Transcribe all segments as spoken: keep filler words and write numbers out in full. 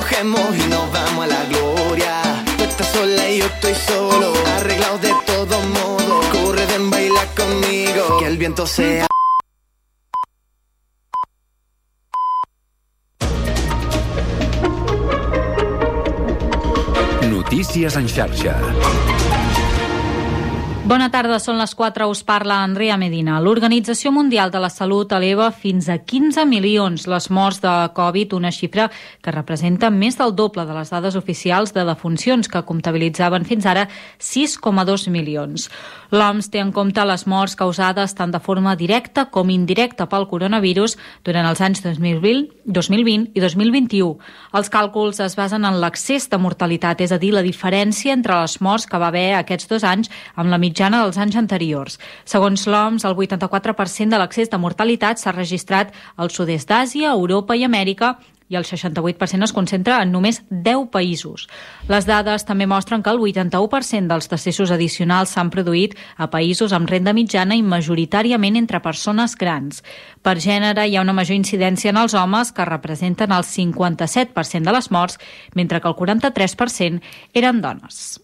cogemos y nos vamos a la gloria. Tú estás sola y yo estoy solo, arreglados de todos modos. Corre, ven, baila conmigo, que el viento sea. Notícies en xarxa. Bona tarda, són les quatre, us parla Andrea Medina. L'Organització Mundial de la Salut eleva fins a quinze milions les morts de Covid, una xifra que representa més del doble de les dades oficials de defuncions que comptabilitzaven fins ara sis coma dos milions. L'O M S té en compte les morts causades tant de forma directa com indirecta pel coronavirus durant els anys dos mil vint, dos mil vint i dos mil vint-i-u. Els càlculs es basen en l'excés de mortalitat, és a dir, la diferència entre les morts que va haver aquests dos anys amb la mitjana dels anys anteriors. Segons l'O M S, el vuitanta-quatre per cent de l'excés de mortalitat s'ha registrat al sud-est d'Àsia, Europa i Amèrica, i el seixanta-vuit per cent es concentra en només deu països. Les dades també mostren que el vuitanta-u per cent dels decessos addicionals s'han produït a països amb renda mitjana i majoritàriament entre persones grans. Per gènere, hi ha una major incidència en els homes, que representen el cinquanta-set per cent de les morts, mentre que el quaranta-tres per cent eren dones.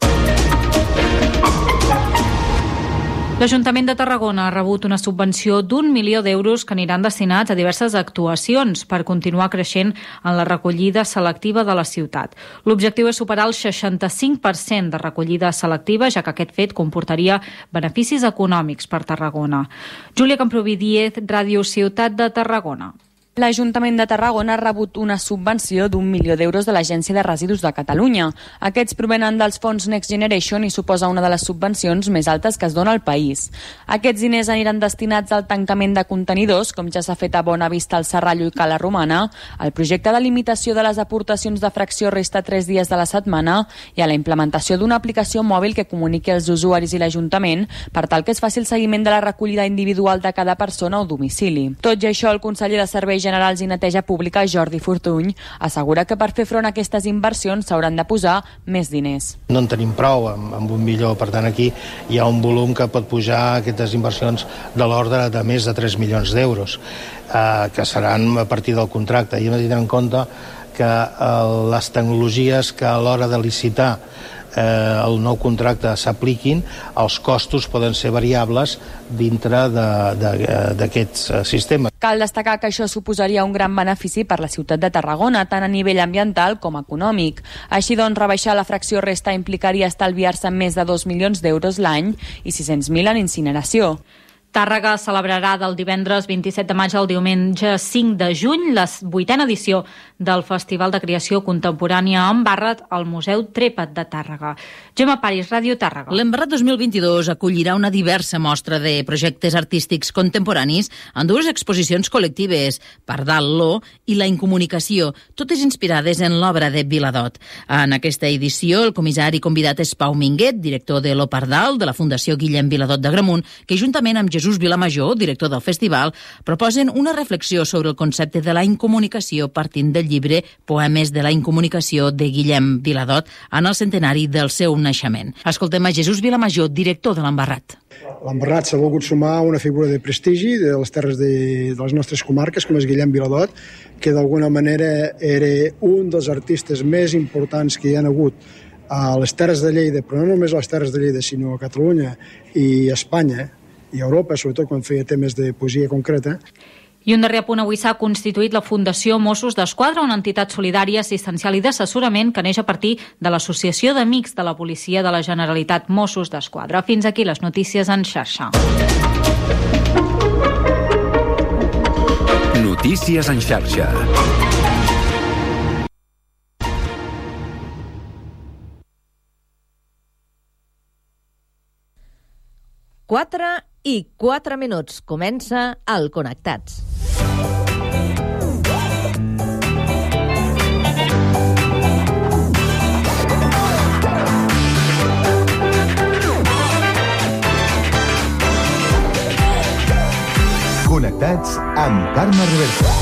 L'Ajuntament de Tarragona ha rebut una subvenció d'un milió d'euros que aniran destinats a diverses actuacions per continuar creixent en la recollida selectiva de la ciutat. L'objectiu és superar el seixanta-cinc per cent de recollida selectiva, ja que aquest fet comportaria beneficis econòmics per Tarragona. Júlia Camproví Díez, Ràdio Ciutat de Tarragona. L'Ajuntament de Tarragona ha rebut una subvenció d'un milió d'euros de l'Agència de Residus de Catalunya. Aquests provenen dels fons Next Generation i suposa una de les subvencions més altes que es dona al país. Aquests diners aniran destinats al tancament de contenidors, com ja s'ha fet a Bona Vista, al Serrallo i Cala Romana, al projecte de limitació de les aportacions de fracció resta tres dies de la setmana i a la implementació d'una aplicació mòbil que comuniqui als usuaris i l'Ajuntament per tal que es faci el seguiment de la recollida individual de cada persona o domicili. Tot i això, el conseller de Serveis Generals i Neteja Pública, Jordi Fortuny, assegura que per fer front a aquestes inversions s'hauran de posar més diners. No en tenim prou amb, amb un milió, per tant aquí hi ha un volum que pot pujar aquestes inversions de l'ordre de més de tres milions d'euros, eh, que seran a partir del contracte. I hem de tenir en compte que eh, les tecnologies que a l'hora de licitar eh, el nou contracte s'apliquin, els costos poden ser variables dintre d'aquests sistemes. Cal destacar que això suposaria un gran benefici per la ciutat de Tarragona, tant a nivell ambiental com econòmic. Així doncs, rebaixar la fracció resta implicaria estalviar-se més de dos milions d'euros l'any i sis-cents mil en incineració. Tàrrega celebrarà del divendres vint-i-set de maig al diumenge cinc de juny la vuitena edició del Festival de Creació Contemporània Embarrat al Museu Trepat de Tàrrega. Gemma Paris, Ràdio Tàrrega. L'Embarrat dos mil vint-i-dos acollirà una diversa mostra de projectes artístics contemporanis en dues exposicions col·lectives, Pardal Lo i La Incomunicació, totes inspirades en l'obra de Viladot. En aquesta edició, el comissari convidat és Pau Minguet, director de Lo Pardal, de la Fundació Guillem Viladot d'Agramunt, que juntament amb Jesús Vilamajor, director del festival, proposen una reflexió sobre el concepte de la incomunicació partint del llibre Poemes de la Incomunicació de Guillem Viladot en el centenari del seu naixement. Escoltem a Jesús Vilamajor, director de l'Embarrat. L'Embarrat s'ha volgut sumar a una figura de prestigi de les terres de, de les nostres comarques, com és Guillem Viladot, que d'alguna manera era un dels artistes més importants que hi ha hagut a les Terres de Lleida, però no només a les Terres de Lleida, sinó a Catalunya i a Espanya, i a Europa, sobretot quan feia temes de poesia concreta. I un darrer apunt, avui s'ha constituït la Fundació Mossos d'Esquadra, una entitat solidària, assistencial i d'assessorament que neix a partir de l'Associació d'Amics de la Policia de la Generalitat Mossos d'Esquadra. Fins aquí les notícies en xarxa. Notícies en xarxa. quatre i quatre minuts. Comença el Connectats. Connectats amb Carme Reversa.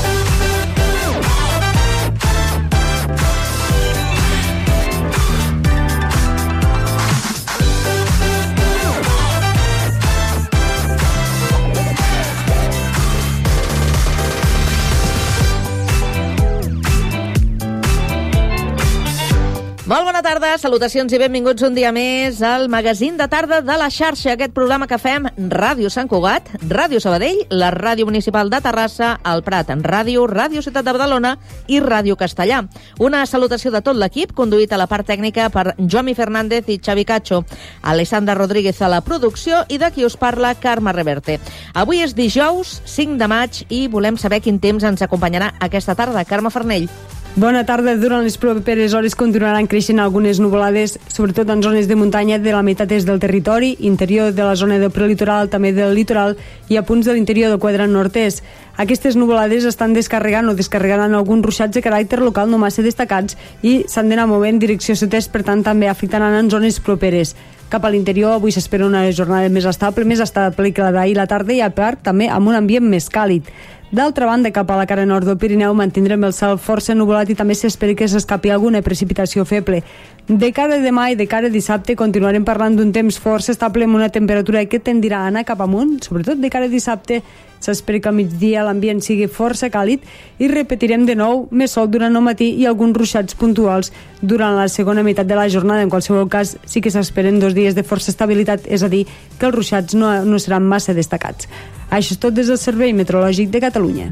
Molt bona tarda, salutacions i benvinguts un dia més al magazín de tarda de la xarxa, aquest programa que fem Ràdio Sant Cugat, Ràdio Sabadell, la Ràdio Municipal de Terrassa, el Prat en Ràdio, Ràdio Ciutat de Badalona i Ràdio Castellà. Una salutació de tot l'equip, conduït a la part tècnica per Joami Fernández i Xavi Cacho, Alessandra Rodríguez a la producció i de qui us parla, Carme Reverte. Avui és dijous, cinc de maig, i volem saber quin temps ens acompanyarà aquesta tarda. Carme Farnell. Bona tarda. Durant les properes hores continuaran creixent algunes nuvolades, sobretot en zones de muntanya de la meitat est del territori, interior de la zona del prelitoral, també del litoral i a punts de l'interior del quadrant nord-est. Aquestes nuvolades estan descarregant o descarregaran alguns ruixats de caràcter local no massa destacats i s'han d'anar movent en direcció sud-est, per tant també afectaran en zones properes. Cap a l'interior avui s'espera una jornada més estable, més estable que la d'ahir la tarda i a part també amb un ambient més càlid. D'altra banda, cap a la cara nord del Pirineu mantindrem el cel força nuvolat i també s'espera que s'escapi alguna precipitació feble. De cara a demà i de cara a dissabte continuarem parlant d'un temps força estable amb una temperatura que tendirà a anar cap amunt, sobretot de cara a dissabte. S'espera que al migdia l'ambient sigui força càlid i repetirem de nou més sol durant el matí i alguns ruixats puntuals durant la segona meitat de la jornada. En qualsevol cas, sí que s'esperen dos dies de força estabilitat, és a dir, que els ruixats no, no seran massa destacats. Això és tot des del Servei Meteorològic de Catalunya.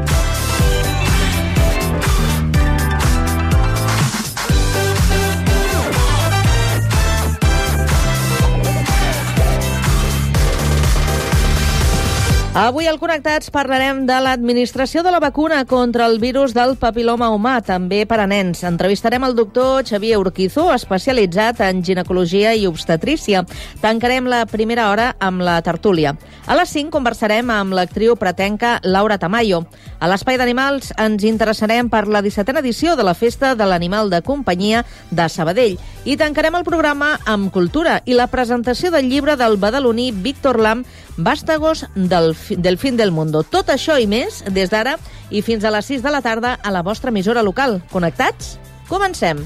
Avui al Connectats parlarem de l'administració de la vacuna contra el virus del papiloma humà, també per a nens. Entrevistarem el doctor Xavier Urquizo, especialitzat en ginecologia i obstetrícia. Tancarem la primera hora amb la tertúlia. A les cinc conversarem amb l'actriu pratenca Laura Tamayo. A l'Espai d'Animals ens interessarem per la dissetena edició de la Festa de l'Animal de Companyia de Sabadell. I tancarem el programa amb cultura i la presentació del llibre del badaloní Víctor Lam, Vástagos del, del fin del mundo. Tot això i més des d'ara i fins a les sis de la tarda a la vostra emissora local. Connectats? Comencem!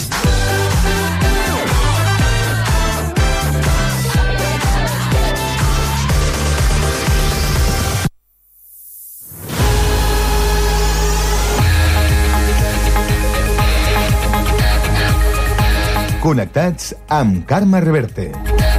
Connectats amb Carme Reverte.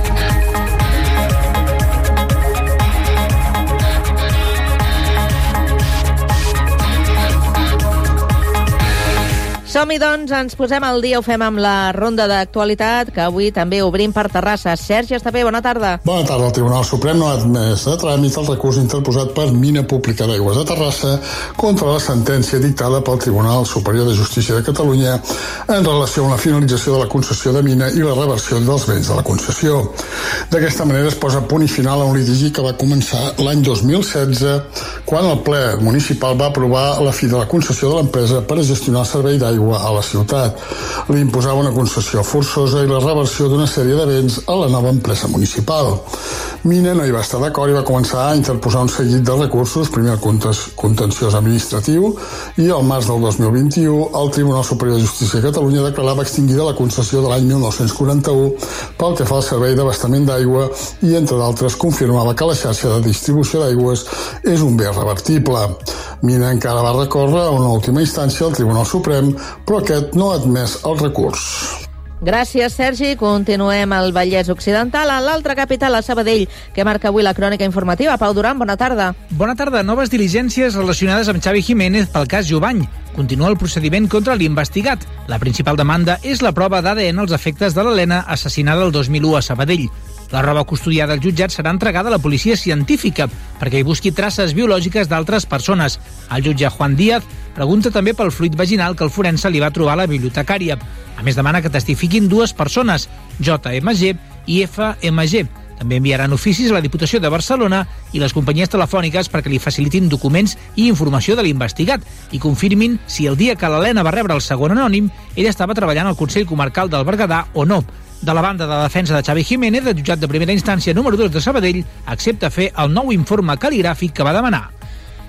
Som-hi, doncs, ens posem al dia, ho fem amb la ronda d'actualitat, que avui també obrim per Terrassa. Sergi Estapé, bona tarda. Bona tarda. El Tribunal Suprem no ha admès de tràmit el recurs interposat per Mina Pública d'Aigües de Terrassa contra la sentència dictada pel Tribunal Superior de Justícia de Catalunya en relació amb la finalització de la concessió de Mina i la reversió dels béns de la concessió. D'aquesta manera es posa punt i final a un litigi que va començar l'any dos mil setze, quan el ple municipal va aprovar la fi de la concessió de l'empresa per a gestionar el servei d'aigua a la ciutat. Li imposava una concessió forçosa i la reversió d'una sèrie de béns a la nova empresa municipal. Mina no hi va estar d'acord i va començar a interposar un seguit de recursos, primer el contenciós administratiu, i al març del dos mil vint-i-u el Tribunal Superior de Justícia de Catalunya declarava extingida la concessió de l'any mil nou-cents quaranta-u pel que fa al servei d'abastament d'aigua i, entre d'altres, confirmava que la xarxa de distribució d'aigües és un bé revertible. Mina encara va recórrer a una última instància al Tribunal Suprem, però aquest no ha admès el recurs. Gràcies, Sergi. Continuem al Vallès Occidental, a l'altra capital, a Sabadell, que marca avui la crònica informativa. Pau Duran, bona tarda. Bona tarda. Noves diligències relacionades amb Xavi Jiménez pel cas Jovany. Continua el procediment contra l'investigat. La principal demanda és la prova d'A D N als efectes de l'Helena, assassinada el dos mil u a Sabadell. La roba custodiada al jutjat serà entregada a la policia científica perquè hi busqui traces biològiques d'altres persones. El jutge Juan Díaz pregunta també pel fluid vaginal que el forense li va trobar a la bibliotecària. A més, demana que testifiquin dues persones, J M G i F M G. També enviaran oficis a la Diputació de Barcelona i les companyies telefòniques perquè li facilitin documents i informació de l'investigat i confirmin si el dia que l'Helena va rebre el segon anònim ella estava treballant al Consell Comarcal del Berguedà o no. De la banda de la defensa de Xavi Jiménez, el jutjat de primera instància número dos de Sabadell accepta fer el nou informe cal·ligràfic que va demanar.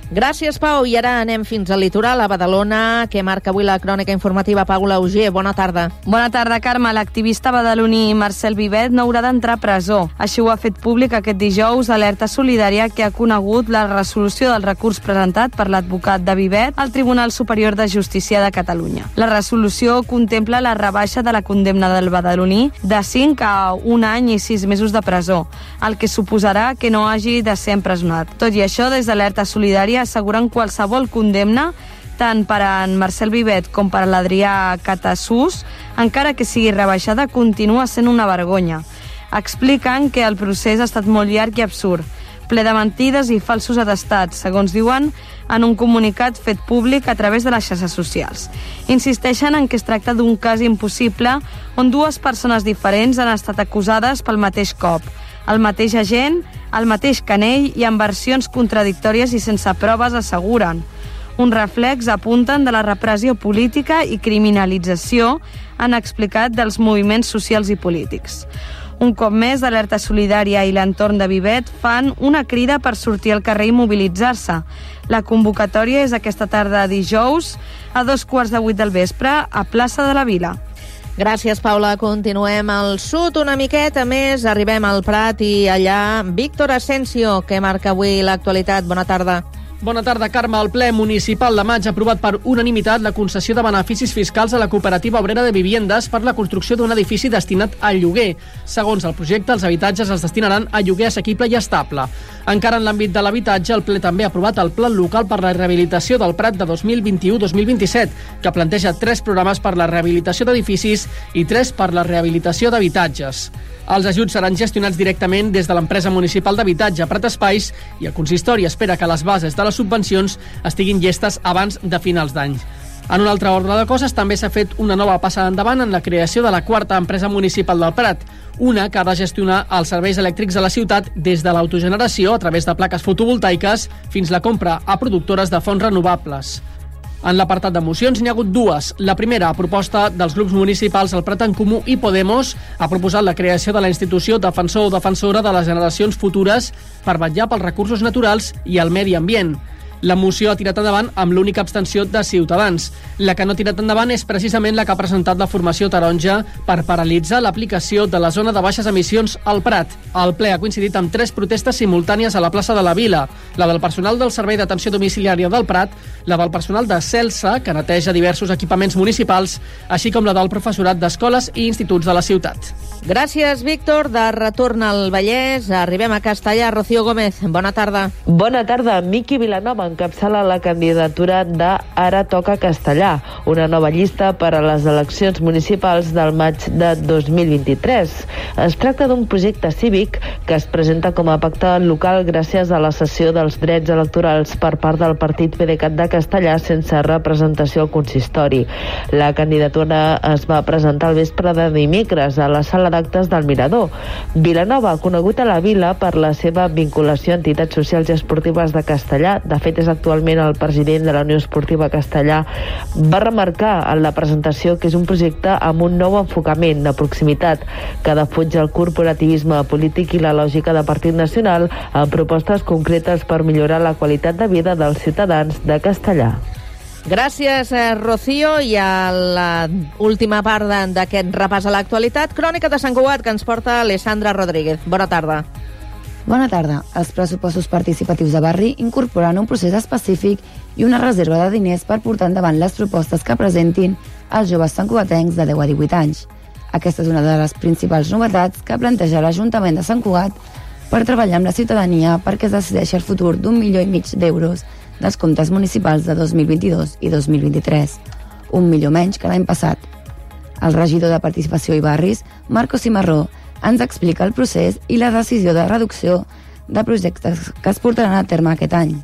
Gràcies, Pau. I ara anem fins al litoral, a Badalona, que marca avui la crònica informativa. Paula Auger, bona tarda. Bona tarda, Carme. L'activista badaloní Marcel Vivet no haurà d'entrar a presó. Així ho ha fet públic aquest dijous Alerta Solidària, que ha conegut la resolució del recurs presentat per l'advocat de Vivet al Tribunal Superior de Justícia de Catalunya. La resolució contempla la rebaixa de la condemna del badaloní de cinc a un any i sis mesos de presó, el que suposarà que no hagi de ser empresonat. Tot i això, des d'Alerta Solidària asseguren qualsevol condemna, tant per a en Marcel Vivet com per a l'Adrià Catassús, encara que sigui rebaixada, continua sent una vergonya. Expliquen que el procés ha estat molt llarg i absurd, ple de mentides i falsos atestats, segons diuen en un comunicat fet públic a través de les xarxes socials. Insisteixen en que es tracta d'un cas impossible on dues persones diferents han estat acusades pel mateix cop, el mateix agent, el mateix canell i amb versions contradictòries i sense proves, asseguren. Un reflex, apunten, de la repressió política i criminalització, han explicat, dels moviments socials i polítics. Un cop més, Alerta Solidària i l'entorn de Vivet fan una crida per sortir al carrer i mobilitzar-se. La convocatòria és aquesta tarda dijous a dos quarts de vuit del vespre a Plaça de la Vila. Gràcies, Paula. Continuem al sud una miqueta més. Arribem al Prat i allà Víctor Asensio, que marca avui l'actualitat. Bona tarda. Bona tarda, Carme. El ple municipal de maig ha aprovat per unanimitat la concessió de beneficis fiscals a la cooperativa obrera de viviendes per la construcció d'un edifici destinat al lloguer. Segons el projecte, els habitatges es destinaran a lloguer assequible i estable. Encara en l'àmbit de l'habitatge, el ple també ha aprovat el Pla Local per la Rehabilitació del Prat de dos mil vint-i-u dos mil vint-i-set, que planteja tres programes per la rehabilitació d'edificis i tres per la rehabilitació d'habitatges. Els ajuts seran gestionats directament des de l'empresa municipal d'habitatge Prat Espais i el consistori espera que les bases de les subvencions estiguin llestes abans de finals d'any. En un altre ordre de coses, també s'ha fet una nova passada endavant en la creació de la quarta empresa municipal del Prat, una que ha de gestionar els serveis elèctrics de la ciutat des de l'autogeneració a través de plaques fotovoltaiques fins la compra a productores de fonts renovables. En l'apartat de mocions n'hi ha hagut dues. La primera, a proposta dels grups municipals El Prat en Comú i Podemos, ha proposat la creació de la institució defensor o defensora de les generacions futures per vetllar pels recursos naturals i el medi ambient. La moció ha tirat endavant amb l'única abstenció de Ciutadans. La que no ha tirat endavant és precisament la que ha presentat la formació taronja per paralitzar l'aplicació de la zona de baixes emissions al Prat. El ple ha coincidit amb tres protestes simultànies a la plaça de la Vila, la del personal del Servei d'Atenció Domiciliària del Prat, la del personal de Celsa, que neteja diversos equipaments municipals, així com la del professorat d'escoles i instituts de la ciutat. Gràcies, Víctor. De retorn al Vallès, arribem a Castellà. Rocío Gómez, bona tarda. Bona tarda. Miqui Vilanova encapçala la candidatura de Ara Toca Castellà, una nova llista per a les eleccions municipals del maig de dos mil vint-i-tres. Es tracta d'un projecte cívic que es presenta com a pacte local gràcies a la cessió dels drets electorals per part del partit PDeCAT de Castellà sense representació al consistori. La candidatura es va presentar el vespre de dimecres a la sala d'actes del Mirador. Vilanova, conegut a la vila per la seva vinculació a entitats socials i esportives de Castellà, de fet és actualment el president de la Unió Esportiva Castellà, va remarcar en la presentació que és un projecte amb un nou enfocament de proximitat que defuig el corporativisme polític i la lògica de partit nacional amb propostes concretes per millorar la qualitat de vida dels ciutadans de Castellà. Gràcies, Rocío. I a l'última part d'aquest repàs a l'actualitat, Crònica de Sant Cugat, que ens porta Alessandra Rodríguez. Bona tarda. Bona tarda. Els pressupostos participatius de barri incorporen un procés específic i una reserva de diners per portar endavant les propostes que presentin els joves santcugatencs de deu a divuit anys. Aquesta és una de les principals novetats que planteja l'Ajuntament de Sant Cugat per treballar amb la ciutadania perquè es decideixi el futur d'un milió i mig d'euros dels comptes municipals de dos mil vint-i-dos i dos mil vint-i-tres, un milió menys que l'any passat. El regidor de Participació i Barris, Marco Cimarró, ens explica el procés i la decisió de reducció de projectes que es portaran a terme aquest any.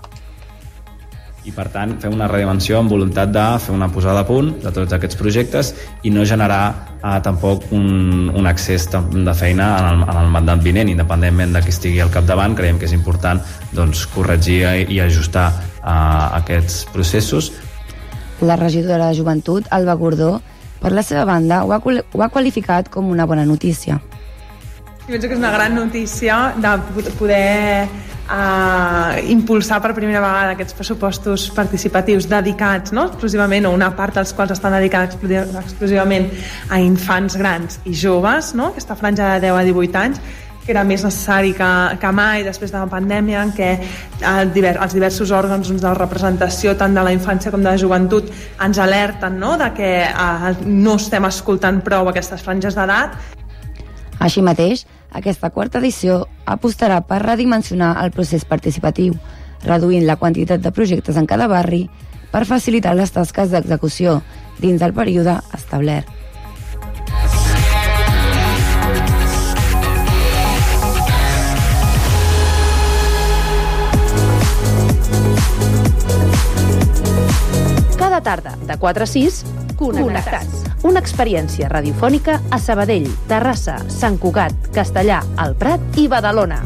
I per tant fer una redimensió amb voluntat de fer una posada a punt de tots aquests projectes i no generar eh, tampoc un, un excés de feina en el, en el mandat vinent, independentment de qui estigui al capdavant. Creiem que és important doncs, corregir i ajustar eh, aquests processos. La regidora de Joventut, Alba Gordó, per la seva banda ho ha, ho ha qualificat com una bona notícia. Penso que és una gran notícia de poder a impulsar per primera vegada aquests pressupostos participatius dedicats, no? exclusivament, o una part dels quals estan dedicats exclusivament a infants grans i joves, no? aquesta franja de deu a divuit anys, que era més necessari que, que mai després de la pandèmia, en què el divers, els diversos òrgans doncs, de representació tant de la infància com de la joventut ens alerten, no? de que eh, no estem escoltant prou aquestes franges d'edat. Així mateix, aquesta quarta edició apostarà per redimensionar el procés participatiu, reduint la quantitat de projectes en cada barri per facilitar les tasques d'execució dins del període establert. Cada tarda, de quatre a sis, Connectats. Una experiència radiofònica a Sabadell, Terrassa, Sant Cugat, Castellà, El Prat i Badalona.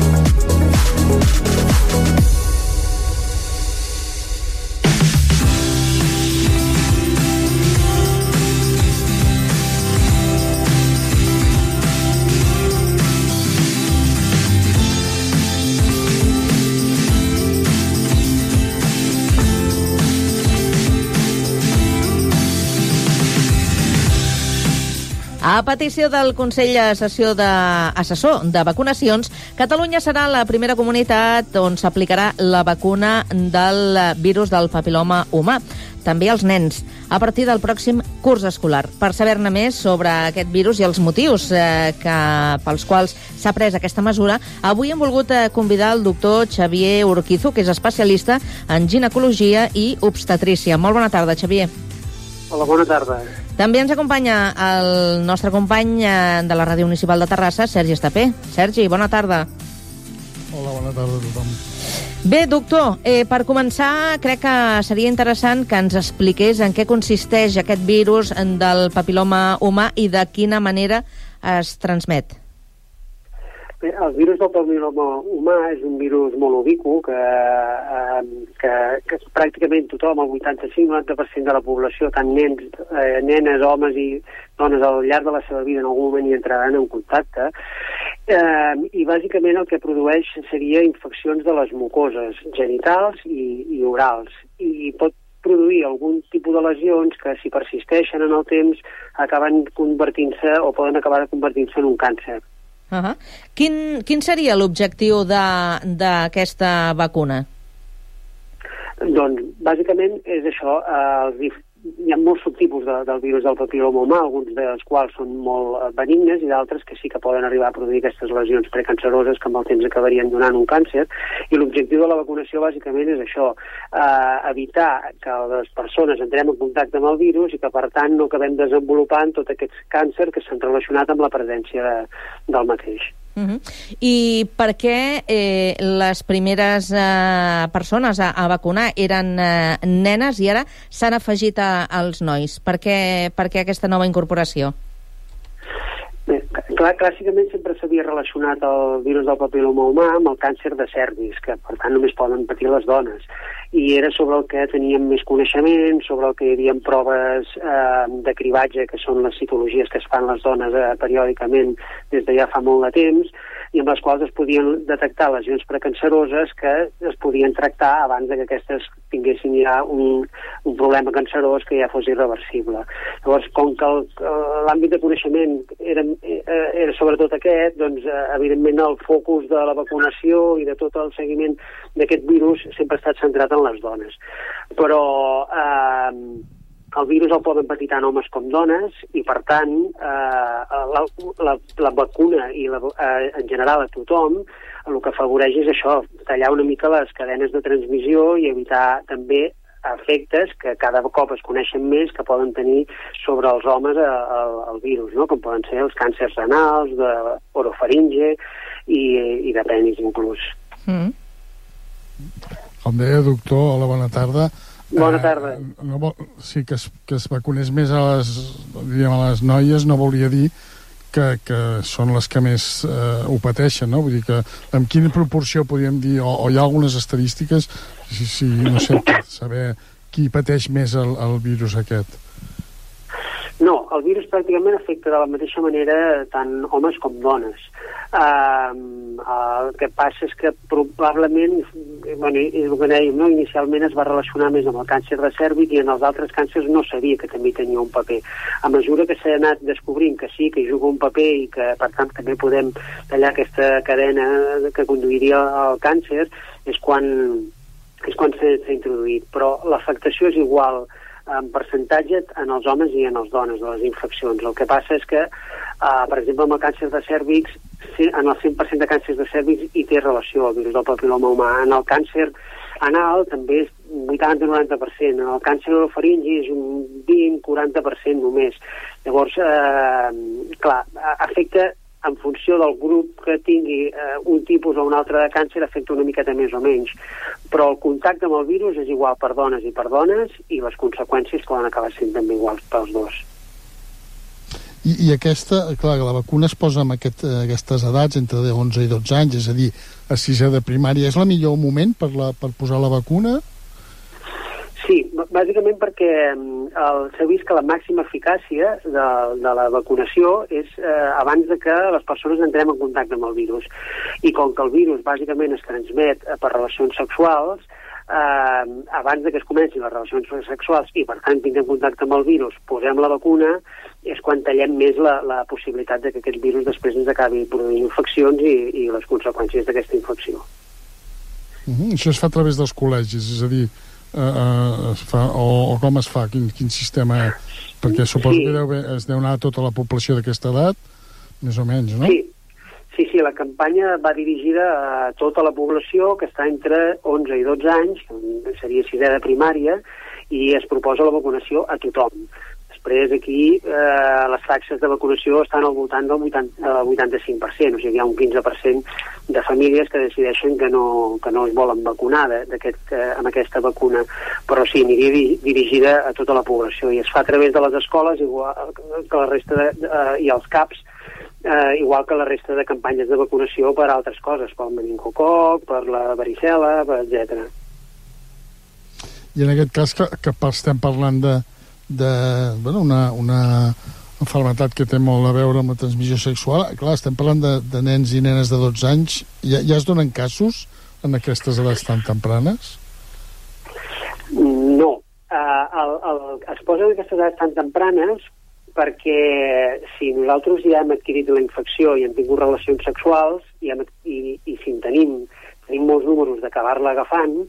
A petició del Consell Assessor de, Assessor de Vacunacions, Catalunya serà la primera comunitat on s'aplicarà la vacuna del virus del papiloma humà, també als nens, a partir del pròxim curs escolar. Per saber-ne més sobre aquest virus i els motius eh, que, pels quals s'ha pres aquesta mesura, avui hem volgut eh, convidar el doctor Xavier Urquizu, que és especialista en ginecologia i obstetrícia. Molt bona tarda, Xavier. Hola, bona tarda. També ens acompanya el nostre company de la Ràdio Municipal de Terrassa, Sergi Estapé. Sergi, bona tarda. Hola, bona tarda a tothom. Bé, doctor, eh, per començar, crec que seria interessant que ens expliqués en què consisteix aquest virus del papiloma humà i de quina manera es transmet. Bé, el virus del papiloma humà és un virus molt ubicu que, eh, que, que pràcticament tothom, el vuitanta-cinc a noranta per cent de la població, tant nens, eh, nenes, homes i dones al llarg de la seva vida en algun moment hi entraran en contacte. Eh, I bàsicament el que produeix seria infeccions de les mucoses genitals i, i orals. I pot produir algun tipus de lesions que, si persisteixen en el temps, acaben convertint-se o poden acabar convertint-se en un càncer. Uh -huh. Quin, quin seria l'objectiu d'aquesta vacuna? Doncs, bàsicament, és això. Eh, hi ha molts subtipus de, del virus del papiloma humà, alguns dels quals són molt benignes i d'altres que sí que poden arribar a produir aquestes lesions precanceroses que amb el temps acabarien donant un càncer. I l'objectiu de la vacunació, bàsicament, és això, eh, evitar que les persones entrem en contacte amb el virus i que, per tant, no acabem desenvolupant tot aquest càncer que s'han relacionat amb la presència de, del mateix. Uh -huh. I per què eh, les primeres eh, persones a, a vacunar eren eh, nenes i ara s'han afegit a, als nois? Per què, per què aquesta nova incorporació? Bé, clar, clàssicament sempre s'havia relacionat el virus del papiloma humà amb el càncer de cervix, que per tant només poden patir les dones. I era sobre el que teníem més coneixement, sobre el que hi havia proves eh, de cribatge, que són les citologies que es fan les dones eh, periòdicament des de ja fa molt de temps, i amb les quals es podien detectar lesions precanceroses que es podien tractar abans de que aquestes tinguessin ja un, un problema cancerós que ja fos irreversible. Llavors, com que l'àmbit de coneixement era, era sobretot aquest, doncs, evidentment, el focus de la vacunació i de tot el seguiment d'aquest virus sempre ha estat centrat en les dones. Però eh, el virus el poden patir tant homes com dones i, per tant, eh, la, la, la vacuna i la, eh, en general a tothom el que afavoreix és això, tallar una mica les cadenes de transmissió i evitar també efectes que cada cop es coneixen més que poden tenir sobre els homes el, el virus, no? Com poden ser els càncers renals, de orofaringe i, i de penis inclús. Mm. Com deia, doctor, hola, bona tarda. Bona tarda. Eh, no, sí, que es, que es vacunés més a les, diríem, a les noies no volia dir que, que són les que més eh, ho pateixen, no? Vull dir que en quina proporció podríem dir, o, o hi ha algunes estadístiques, si, si no sé, per saber qui pateix més el, el virus aquest. No, el virus pràcticament afecta de la mateixa manera tant homes com dones. Uh, el que passa és que probablement, bueno, és el que dèiem, no? Inicialment es va relacionar més amb el càncer de cèrvix i en els altres càncers no sabia que també tenia un paper. A mesura que s'ha anat descobrint que sí, que hi juga un paper i que per tant també podem tallar aquesta cadena que conduiria al càncer, és quan, és quan s'ha introduït. Però l'afectació és igual en percentatge en els homes i en les dones de les infeccions. El que passa és que, uh, per exemple, amb el càncer de cèrvix, en el cent per cent de càncers de cèrvix hi té relació el virus del papil·loma humà. En el càncer anal també és vuitanta a noranta per cent. En el càncer orofaringi és un vint a quaranta per cent només. Llavors, eh, clar, afecta en funció del grup que tingui eh, un tipus o un altre de càncer, afecta una miqueta més o menys. Però el contacte amb el virus és igual per dones i per dones i les conseqüències poden acabar sent també iguals pels dos. I, i aquesta, clar, la vacuna es posa en aquest, aquestes edats, entre onze i dotze anys, és a dir, a sisè de primària. És el millor moment per, la, per posar la vacuna? Sí, bàsicament perquè s'ha vist que la màxima eficàcia de, de la vacunació és eh, abans de que les persones entrem en contacte amb el virus. I com que el virus bàsicament es transmet per relacions sexuals, eh, abans de que es comencin les relacions sexuals i per tant tinguem contacte amb el virus, posem la vacuna, és quan tallem més la, la possibilitat de que aquest virus després ens acabi produint infeccions i, i les conseqüències d'aquesta infecció. Uh-huh. Això es fa a través dels col·legis, és a dir, Uh, uh, es fa, o, o com es fa, quin, quin sistema, perquè suposo sí. que deu, es deu anar a tota la població d'aquesta edat, més o menys, no? Sí. sí, sí, la campanya va dirigida a tota la població que està entre onze i dotze anys, que seria sisè de primària, i es proposa la vacunació a tothom. Després aquí eh, les taxes de vacunació estan al voltant del vuitanta-cinc per cent, o sigui, hi ha un quinze per cent de famílies que decideixen que no, que no es volen vacunar d'aquest, eh, amb aquesta vacuna, però sí, aniria di dirigida a tota la població i es fa a través de les escoles igual que la resta de, eh, i els CAPs, eh, igual que la resta de campanyes de vacunació per a altres coses, pel meningococ, per la varicel·la, etcètera. I en aquest cas que, que estem parlant de de bueno, una, una malaltia que té molt a veure amb la transmissió sexual, clar, estem parlant de, de nens i nenes de dotze anys, ja, ja es donen casos en aquestes edats tan tempranes? No, uh, el, el, es posen aquestes edats tan tempranes perquè si nosaltres ja hem adquirit la infecció i hem tingut relacions sexuals i, hem, i, i si en tenim, tenim molts números d'acabar-la agafant,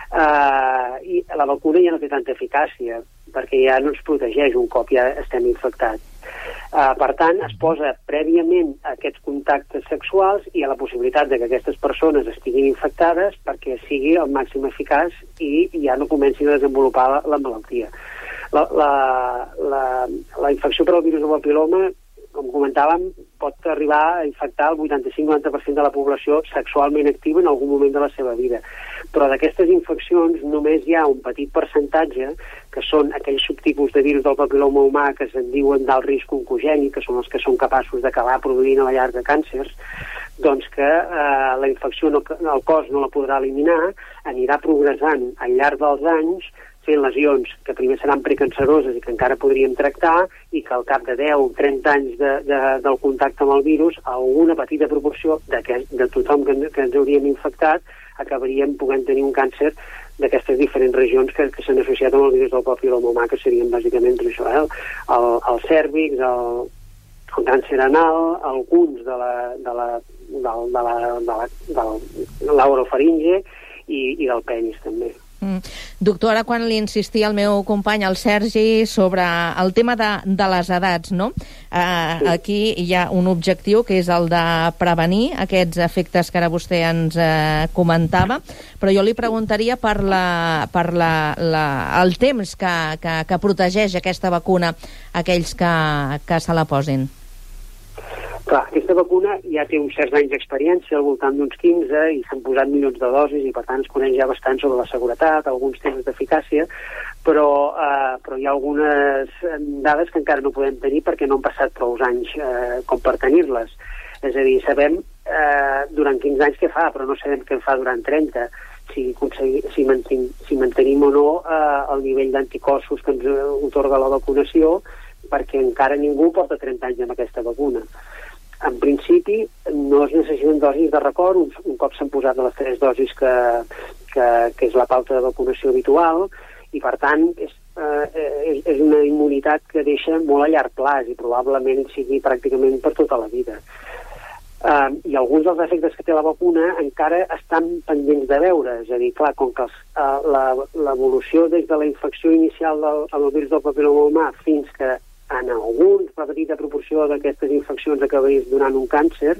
uh, i la vacuna ja no té tanta eficàcia perquè ja no ens protegeix un cop ja estem infectats. Uh, per tant, es posa prèviament a aquests contactes sexuals i a la possibilitat de que aquestes persones estiguin infectades perquè sigui el màxim eficaç i ja no comencin a desenvolupar la, la malaltia. La, la, la, la infecció per al virus del papil·loma, com comentàvem, pot arribar a infectar el vuitanta-cinc a noranta per cent de la població sexualment activa en algun moment de la seva vida. Però d'aquestes infeccions només hi ha un petit percentatge que són aquells subtipus de virus del papil·loma humà que se'n diuen d'alt risc oncogènic, que són els que són capaços d'acabar produint a la llarga càncers, doncs que eh, la infecció no, el cos no la podrà eliminar, anirà progressant al llarg dels anys fent lesions que primer seran precanceroses i que encara podríem tractar i que al cap de deu o trenta anys de, de, del contacte amb el virus, alguna petita proporció de, que, de tothom que, que ens hauríem infectat acabaríem podent tenir un càncer d'aquestes diferents regions que, que s'han associat amb el virus del papil·loma humà, que serien bàsicament això, eh? el, el cèrvix, el, el càncer anal, alguns de la, de la, del, de la, de la, de l'orofaringe i, i del penis també. Mm. Doctor, ara quan li insistia el meu company, el Sergi, sobre el tema de, de les edats, no? Eh, sí. Aquí hi ha un objectiu que és el de prevenir aquests efectes que ara vostè ens eh, comentava, però jo li preguntaria per, la, per la, la, el temps que, que, que protegeix aquesta vacuna aquells que, que se la posin. Clar, aquesta vacuna ja té uns certs anys d'experiència, al voltant d'uns quinze, i s'han posat milions de dosis, i per tant es coneix ja bastant sobre la seguretat, alguns temps d'eficàcia, però, eh, però hi ha algunes dades que encara no podem tenir perquè no han passat prou anys eh, com per tenir-les. És a dir, sabem eh, durant quinze anys què fa, però no sabem què fa durant trenta. Si, si, mantenim, si mantenim o no eh, el nivell d'anticossos que ens otorga la vacunació, perquè encara ningú porta trenta anys amb aquesta vacuna. En principi, no es necessiten dosis de record, un, un cop s'han posat les tres dosis que, que, que és la pauta de vacunació habitual, i per tant és, eh, és, és una immunitat que deixa molt a llarg plaç i probablement sigui pràcticament per tota la vida. Uh, i alguns dels efectes que té la vacuna encara estan pendents de veure, és a dir, clar, com que els, uh, la, l'evolució des de la infecció inicial del, del virus del papil·loma humà fins que en alguns, la petita proporció d'aquestes infeccions acabés donant un càncer,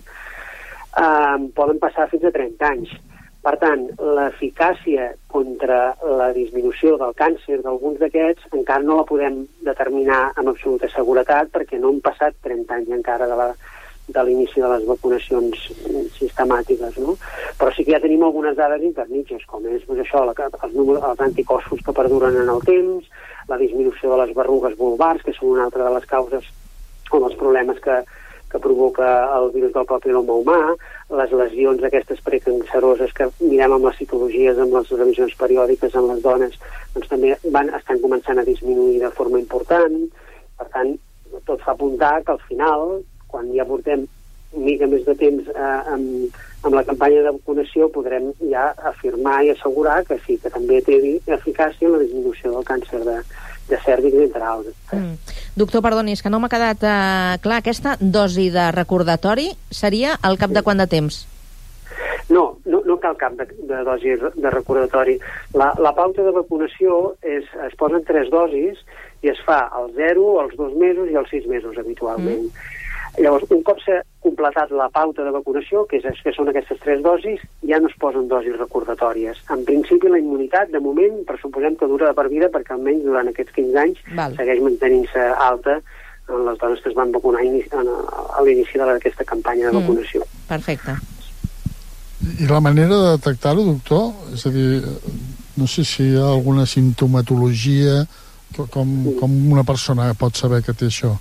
uh, poden passar fins a trenta anys. Per tant, l'eficàcia contra la disminució del càncer d'alguns d'aquests encara no la podem determinar amb absoluta seguretat perquè no han passat trenta anys encara de la de l'inici de les vacunacions sistemàtiques, no? Però sí que ja tenim algunes dades intermitges, com és doncs, això, la, els, números, els anticossos que perduren en el temps, la disminució de les berrugues vulvars, que són una altra de les causes o dels problemes que, que provoca el virus del papil·loma humà, les lesions aquestes precanceroses que mirem amb les citologies, amb les revisions periòdiques en les dones, doncs també van, estan començant a disminuir de forma important. Per tant, tot fa apuntar que al final, quan ja portem una mica més de temps eh, amb, amb la campanya de vacunació, podrem ja afirmar i assegurar que sí, que també té eficàcia en la disminució del càncer de, de cèrvix, entre altres. Mm. Doctor, perdoni, és que no m'ha quedat eh, clar, aquesta dosi de recordatori seria al cap de quant de temps? No, no, no cal cap de, de dosi de recordatori. La, la pauta de vacunació és, es posen tres dosis i es fa als zero, als dos mesos i als sis mesos habitualment. Mm. Llavors, un cop s'ha completat la pauta de vacunació, que, és, que són aquestes tres dosis, ja no es posen dosis recordatòries. En principi, la immunitat, de moment, pressuposem que dura de per vida, perquè almenys durant aquests quinze anys Val. segueix mantenint-se alta en les dones que es van vacunar a l'inici d'aquesta campanya de vacunació. Mm, perfecte. I la manera de detectar-ho, doctor? És a dir, no sé si hi ha alguna simptomatologia, com, com una persona pot saber que té això?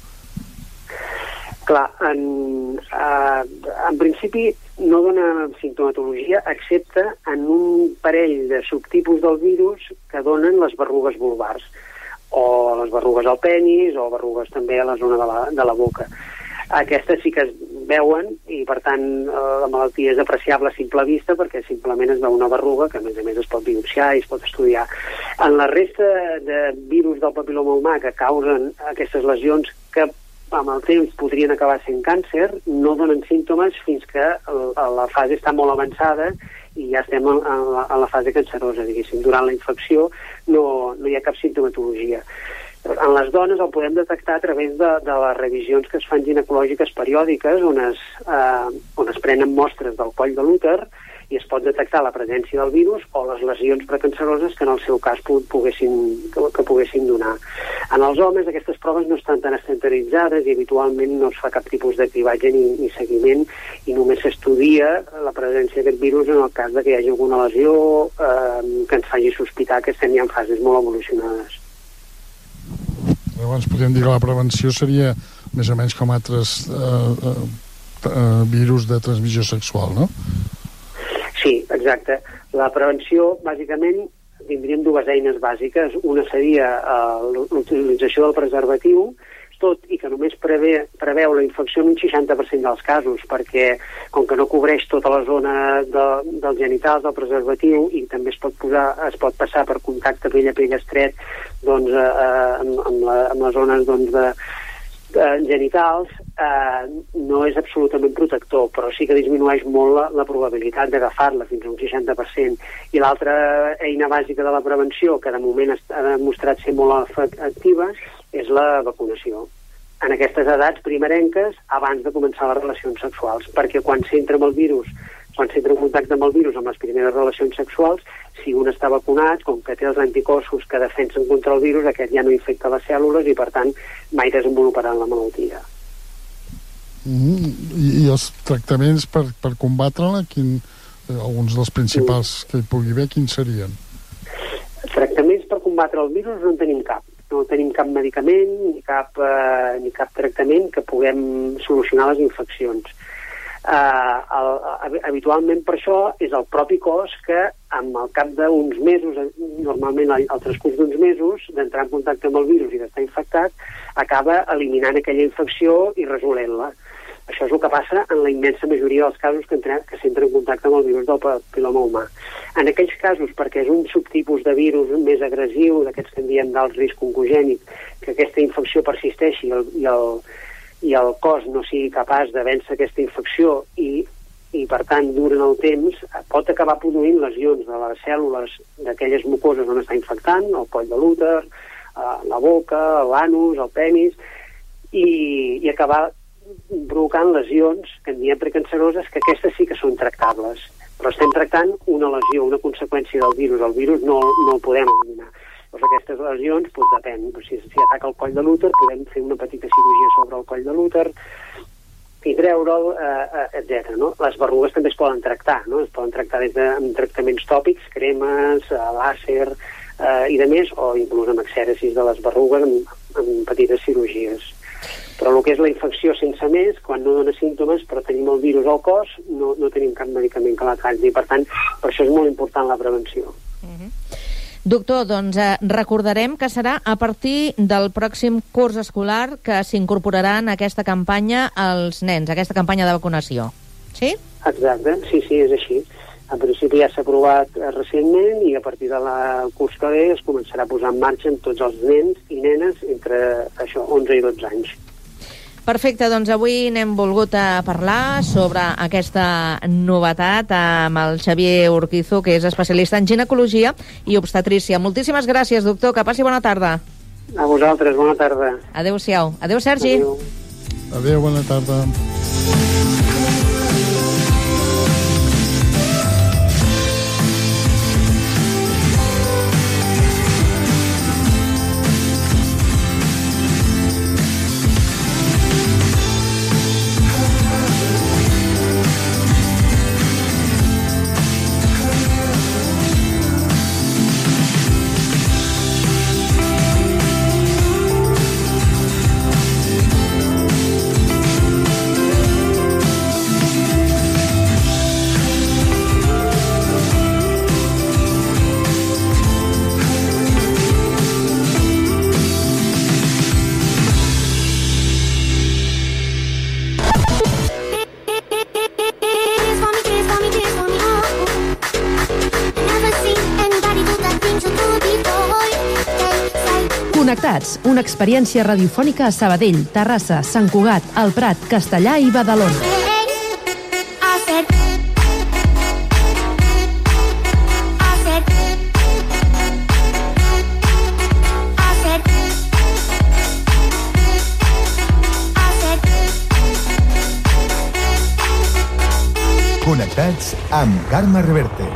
Clar, en, eh, en principi no dona simptomatologia excepte en un parell de subtipus del virus que donen les berrugues vulvars o les berrugues al penis o berrugues també a la zona de la, de la boca. Aquestes sí que es veuen i per tant la malaltia és apreciable a simple vista perquè simplement es veu una berruga que a més a més es pot biopsiar i es pot estudiar. En la resta de virus del papil·loma humà que causen aquestes lesions que amb el temps podrien acabar sent càncer, no donen símptomes fins que la fase està molt avançada i ja estem en la, en la fase cancerosa, diguéssim. Durant la infecció no, no hi ha cap simptomatologia. En les dones el podem detectar a través de, de les revisions que es fan ginecològiques periòdiques on es, eh, on es prenen mostres del coll de l'úter i es pot detectar la presència del virus o les lesions precanceroses que en el seu cas poguessin, que, que poguessin donar. En els homes aquestes proves no estan tan estandarditzades i habitualment no es fa cap tipus de cribatge ni, ni seguiment i només s'estudia la presència d'aquest virus en el cas de que hi hagi alguna lesió eh, que ens faci sospitar que estem ja en fases molt evolucionades. Llavors podríem dir que la prevenció seria més o menys com altres eh, eh, virus de transmissió sexual, no? Sí, exacte. La prevenció, bàsicament, tindríem dues eines bàsiques. Una seria uh, l'utilització del preservatiu, tot i que només preve, preveu la infecció en un seixanta per cent dels casos, perquè com que no cobreix tota la zona de, dels genitals del preservatiu i també es pot, posar, es pot passar per contacte pell a pell estret doncs, uh, amb, amb, la, amb les zones doncs, de genitals, eh, no és absolutament protector, però sí que disminueix molt la, la probabilitat d'agafar-la fins a un seixanta per cent. I l'altra eina bàsica de la prevenció, que de moment ha demostrat ser molt efectiva, és la vacunació. En aquestes edats primerenques, abans de començar les relacions sexuals, perquè quan s'entra amb el virus, quan s'entra en contacte amb el virus amb les primeres relacions sexuals, si un està vacunat, com que té els anticossos que defensen contra el virus, aquest ja no infecta les cèl·lules i, per tant, mai desenvoluparà la malaltia. Mm, i, I els tractaments per, per combatre-la, quin, eh, alguns dels principals mm. que hi pugui haver, quins serien? Tractaments per combatre el virus no en tenim cap. No tenim cap medicament ni cap, eh, ni cap tractament que puguem solucionar les infeccions. Uh, el, habitualment per això és el propi cos que amb el cap d'uns mesos, normalment al, al transcurs d'uns mesos, d'entrar en contacte amb el virus i d'estar infectat, acaba eliminant aquella infecció i resolent-la. Això és el que passa en la immensa majoria dels casos que, entra, que s'entra en contacte amb el virus del papiloma humà. En aquells casos, perquè és un subtipus de virus més agressiu, d'aquests que en diem d'alt risc oncogènic, que aquesta infecció persisteixi i el, i el, i el cos no sigui capaç de vèncer aquesta infecció i, i per tant, durant el temps, pot acabar produint lesions de les cèl·lules d'aquelles mucoses on està infectant, el coll de l'úter, la boca, l'anus, el penis, i, i acabar provocant lesions que en diem precanceroses, que aquestes sí que són tractables. Però estem tractant una lesió, una conseqüència del virus. El virus no, no el podem eliminar. Llavors aquestes lesions, doncs depèn. Si, si ataca el coll de l'úter, podem fer una petita cirurgia sobre el coll de l'úter i treure'l, eh, etcètera. No? Les berrugues també es poden tractar, no? Es poden tractar des de amb tractaments tòpics, cremes, eh, làser eh, i de més, o inclús amb excèresis de les berrugues amb, amb petites cirurgies. Però el que és la infecció sense més, quan no dona símptomes, però tenim el virus al cos, no, no tenim cap medicament que la tracti. Per tant, per això és molt important la prevenció. Uh-huh. Doctor, doncs eh, recordarem que serà a partir del pròxim curs escolar que s'incorporarà en aquesta campanya als nens, aquesta campanya de vacunació. Sí? Exacte, sí, sí, és així. En principi ja s'ha aprovat recentment i a partir de la curs que ve es començarà a posar en marxa en tots els nens i nenes entre això, onze i dotze anys. Perfecte, doncs avui n'hem volgut a parlar sobre aquesta novetat amb el Xavier Urquizo, que és especialista en ginecologia i obstetrícia. Moltíssimes gràcies, doctor, que passi bona tarda. A vosaltres, bona tarda. Adéu-siau. Adéu, Sergi. Adéu, Adéu bona tarda. Connectats, una experiència radiofònica a Sabadell, Terrassa, Sant Cugat, El Prat, Castellà i Badalona. Connectats amb Carme Reverte.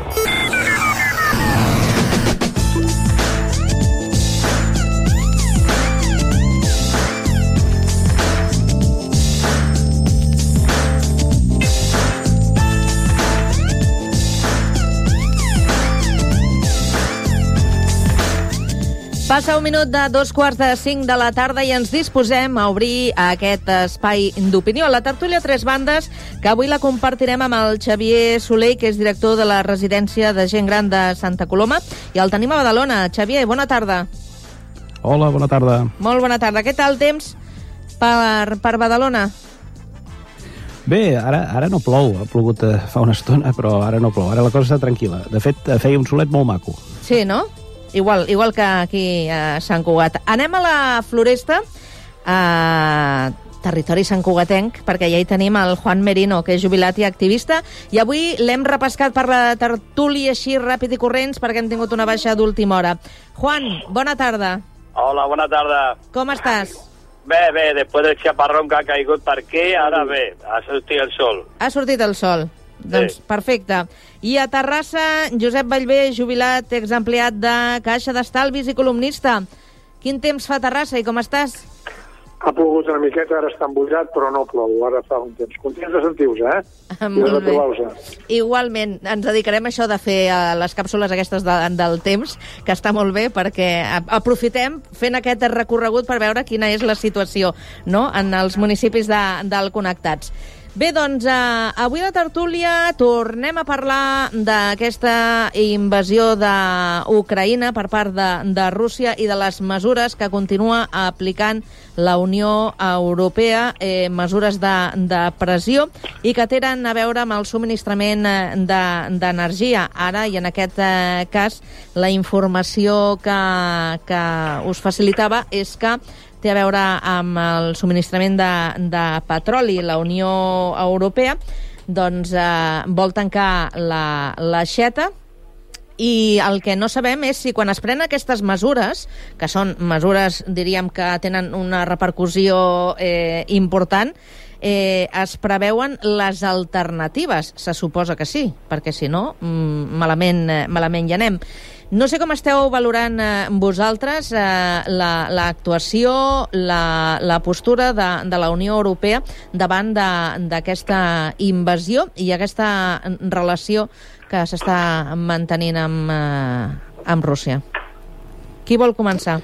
Passa un minut de dos quarts de cinc de la tarda i ens disposem a obrir aquest espai d'opinió. La tertúlia Tres Bandes, que avui la compartirem amb el Xavier Soler, que és director de la residència de gent gran de Santa Coloma, i el tenim a Badalona. Xavier, bona tarda. Hola, bona tarda. Molt bona tarda. Què tal temps per, per Badalona? Bé, ara, ara no plou. Ha plogut eh, fa una estona, però ara no plou. Ara la cosa està tranquil·la. De fet, feia un solet molt maco. Sí, no? Igual, igual que aquí a Sant Cugat. Anem a la Floresta, a territori santcugatenc, perquè ja hi tenim el Juan Merino, que és jubilat i activista, i avui l'hem repescat per la tertúlia així ràpid i corrents perquè hem tingut una baixa d'última hora. Juan, bona tarda. Hola, bona tarda. Com estàs? Bé, bé, després del xaparrón que ha caigut per aquí, ara bé, ha sortit el sol. Ha sortit el sol. Doncs sí. Perfecte. I a Terrassa, Josep Vallvé, jubilat, exempleat de Caixa d'Estalvis i columnista. Quin temps fa a Terrassa i com estàs? Ha plogut una miqueta, ara està embullat, però no plou, ara fa un temps. Contents de sentir-vos, eh? Molt bé. Igualment, ens dedicarem a això de fer uh, les càpsules aquestes de, del temps, que està molt bé, perquè aprofitem fent aquest recorregut per veure quina és la situació, no?, en els municipis de, del Connectats. Bé, doncs, eh, avui a la tertúlia tornem a parlar d'aquesta invasió d'Ucraïna per part de, de Rússia i de les mesures que continua aplicant la Unió Europea, eh, mesures de, de pressió i que tenen a veure amb el subministrament d'energia. De, Ara, i en aquest eh, cas, la informació que, que us facilitava és que té a veure amb el subministrament de, de petroli. La Unió Europea doncs, eh, vol tancar la, l'aixeta i el que no sabem és si quan es prenen aquestes mesures, que són mesures, diríem, que tenen una repercussió eh, important, eh, es preveuen les alternatives. Se suposa que sí, perquè si no, malament, malament hi anem. No sé com esteu valorant eh, vosaltres eh, l'actuació, la, la postura de, de la Unió Europea davant d'aquesta invasió i aquesta relació que s'està mantenint amb, eh, amb Rússia. Qui vol començar?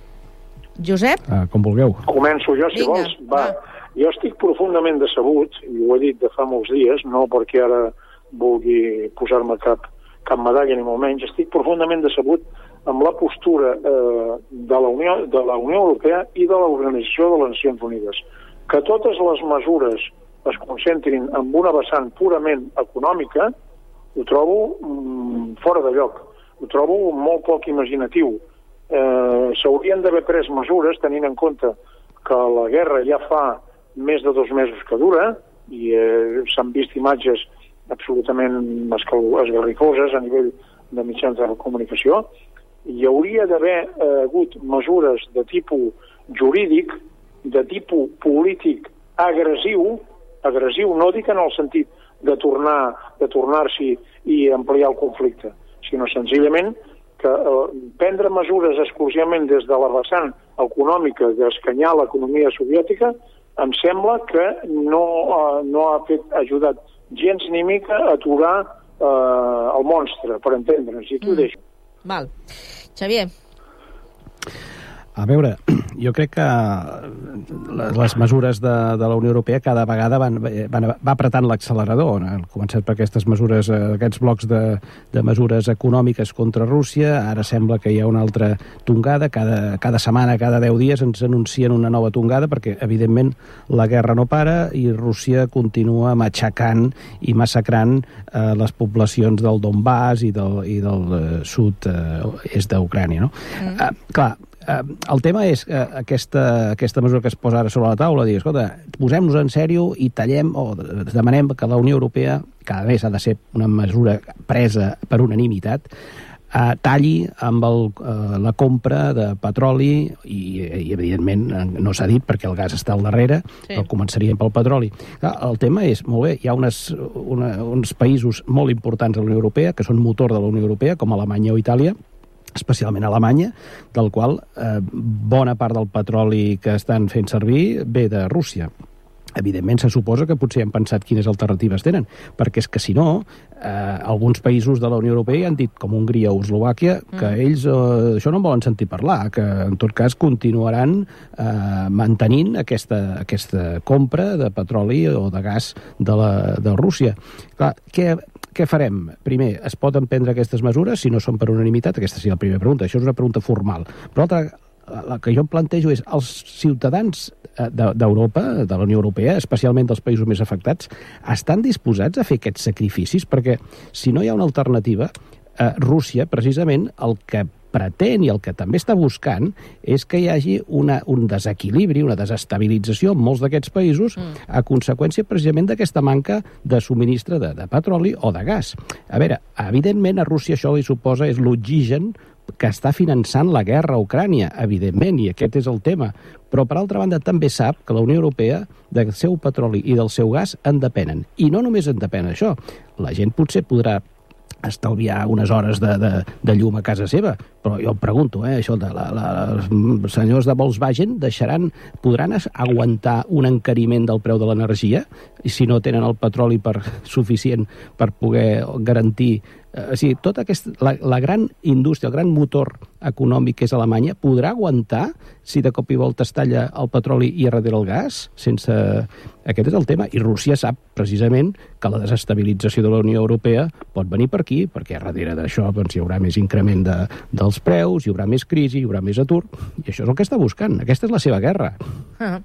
Josep? Uh, com vulgueu. Començo jo, si Vinga, vols. Va. va. Jo estic profundament decebut, i ho he dit de fa molts dies, no perquè ara vulgui posar-me cap cap medalla ni molt menys, estic profundament decebut amb la postura eh, de, la Unió, de la Unió Europea i de l'Organització de les Nacions Unides. Que totes les mesures es concentrin en una vessant purament econòmica, ho trobo mm, fora de lloc. Ho trobo molt poc imaginatiu. Eh, S'haurien d'haver pres mesures tenint en compte que la guerra ja fa més de dos mesos que dura i eh, s'han vist imatges absolutament esgarrifoses a nivell de mitjans de comunicació. Hi hauria d'haver eh, hagut mesures de tipus jurídic, de tipus polític agressiu, agressiu no dic en el sentit de tornar de tornar-s'hi i ampliar el conflicte, sinó senzillament que eh, prendre mesures exclusivament des de la vessant econòmica d'escanyar l'economia soviètica em sembla que no, eh, no ha fet, ajudat gens ni mica a aturar eh, el monstre, per entendre'ns, i tu mm. deixo. Val. Xavier. A veure, jo crec que les mesures de, de la Unió Europea cada vegada van, van, va apretant l'accelerador. Han començat per aquestes mesures, aquests blocs de, de mesures econòmiques contra Rússia, ara sembla que hi ha una altra tongada, cada, cada setmana, cada deu dies ens anuncien una nova tongada, perquè evidentment la guerra no para i Rússia continua matxacant i massacrant eh, les poblacions del Donbass i del, i del eh, sud eh, est d'Ucrània. No? Mm. Eh, clar, Uh, el tema és que uh, aquesta, aquesta mesura que es posa ara sobre la taula, dir, escolta, posem-nos en sèrio i tallem o demanem que la Unió Europea, cada més ha de ser una mesura presa per unanimitat, uh, talli amb el, uh, la compra de petroli i, i evidentment no s'ha dit perquè el gas està al darrere, sí. No començaríem pel petroli. Clar, el tema és, molt bé, hi ha unes, una, uns països molt importants de la Unió Europea que són motor de la Unió Europea, com Alemanya o Itàlia, especialment Alemanya, del qual eh, bona part del petroli que estan fent servir ve de Rússia. Evidentment, se suposa que potser han pensat quines alternatives tenen, perquè és que, si no, eh, alguns països de la Unió Europea han dit, com Hongria o Eslovàquia, que mm. ells eh, això no en volen sentir parlar, que en tot cas continuaran eh, mantenint aquesta, aquesta compra de petroli o de gas de, la, de Rússia. Clar, què... Què farem? Primer, es poden prendre aquestes mesures si no són per unanimitat? Aquesta sí la primera pregunta. Això és una pregunta formal. Però l'altra, la que jo em plantejo és els ciutadans d'Europa, de la Unió Europea, especialment dels països més afectats, estan disposats a fer aquests sacrificis? Perquè si no hi ha una alternativa, eh, Rússia, precisament, el que pretén i el que també està buscant és que hi hagi una, un desequilibri, una desestabilització en molts d'aquests països mm. a conseqüència precisament d'aquesta manca de subministre de, de petroli o de gas. A veure, evidentment a Rússia això li suposa és l'oxigen que està finançant la guerra a Ucrània, evidentment, i aquest és el tema. Però, per altra banda, també sap que la Unió Europea del seu petroli i del seu gas en depenen. I no només en depèn això. La gent potser podrà estalviar unes hores de, de, de llum a casa seva, però jo em pregunto, eh, això de la, la, els senyors de Volkswagen deixaran, podran aguantar un encariment del preu de l'energia si no tenen el petroli per, suficient per poder garantir o sigui, tota aquesta, la, la gran indústria, el gran motor econòmic que és Alemanya, podrà aguantar si de cop i volta es talla el petroli i a darrere el gas? Sense... Aquest és el tema. I Rússia sap, precisament, que la desestabilització de la Unió Europea pot venir per aquí, perquè darrere d'això doncs, hi haurà més increment de, dels preus, hi haurà més crisi, hi haurà més atur, i això és el que està buscant. Aquesta és la seva guerra. Ah.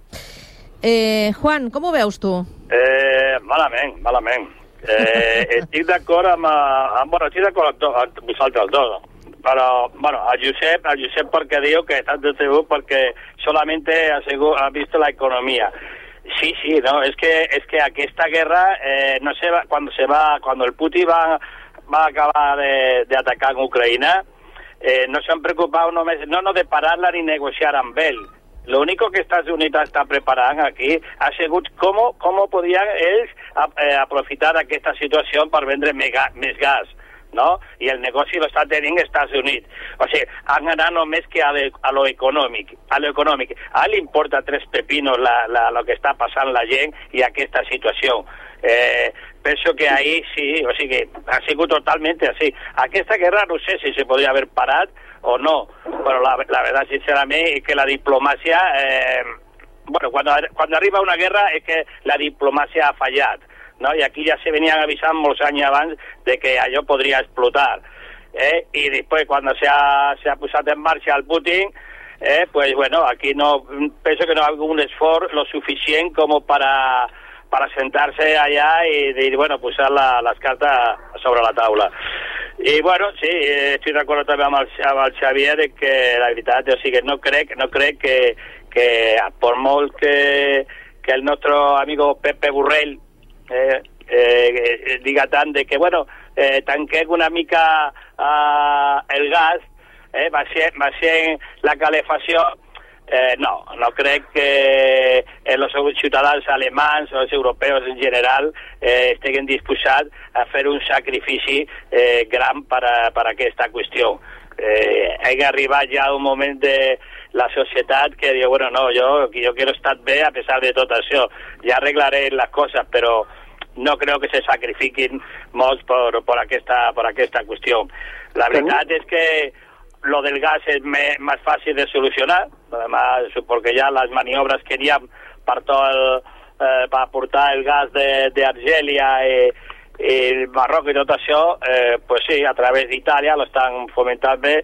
Eh, Juan, com ho veus tu? Eh, malament, malament. Eh, estic d'acord amb, amb... Bueno, estic d'acord amb vosaltres dos. Però, bueno, a Josep, a Josep porque digo que está de T V porque solamente ha, ha visto la economía. Sí, sí, no, es que es que aquí esta guerra eh, no se va, cuando se va, cuando el Putin va, va a acabar de, de atacar en Ucrania, eh, no se han preocupado no, no, no de pararla ni negociar amb ell. Lo único que Estados Unidos està preparant aquí ha sigut com, com podien ells eh, aprofitar aquesta situació per vendre més gas, més gas, no? I el negoci lo està tenint Estats Units. O sigui, han anat només que a, de, a lo econòmic. A lo econòmic. A ell li importa tres pepinos la, la, lo que està passant la gent i aquesta situació. Eh, penso que ahí sí, o sigui, ha sigut totalment així. Aquesta guerra no sé si se podria haver parat o no, però la, la verdad sinceramente es que la diplomacia eh, bueno, cuando, cuando arriba una guerra es que la diplomacia ha fallat, ¿no? Y aquí ya se venían avisando molts anys abans de que allò podria explotar, ¿eh? Y después cuando se ha, se ha posat en marcha el Putin, eh, pues bueno, aquí no, penso que no ha habido un esforç lo suficient como para para sentarse allá y dir, bueno, posar la, las cartas sobre la taula. I, bueno, sí, estic d'acord també amb el, amb el Xavier de que la veritat, o sigui, no crec, no crec que, que per molt que, que el nostre amigo Pepe Borrell eh, eh, diga tant de que, bueno, eh, tanquem una mica uh, el gas, eh, va ser, va ser la calefacció. Eh, no, no crec que els ciutadans alemans o els europeus en general eh, estiguin disposats a fer un sacrifici eh, gran per a, per a aquesta qüestió. Eh, hem arribat ja a un moment de la societat que diu, bueno, no, jo, jo quiero estar bé a pesar de tot això, ja arreglaré les coses, però no crec que se sacrifiquin molts per, per, aquesta, per aquesta qüestió. La veritat és que lo del gas es me, más fácil de solucionar, además porque ya las maniobras que hi ha per, tot el, eh, per aportar el gas de, de Argelia i, i el Marroc i tot això, eh, pues sí, a través d'Itàlia lo estan fomentant bé,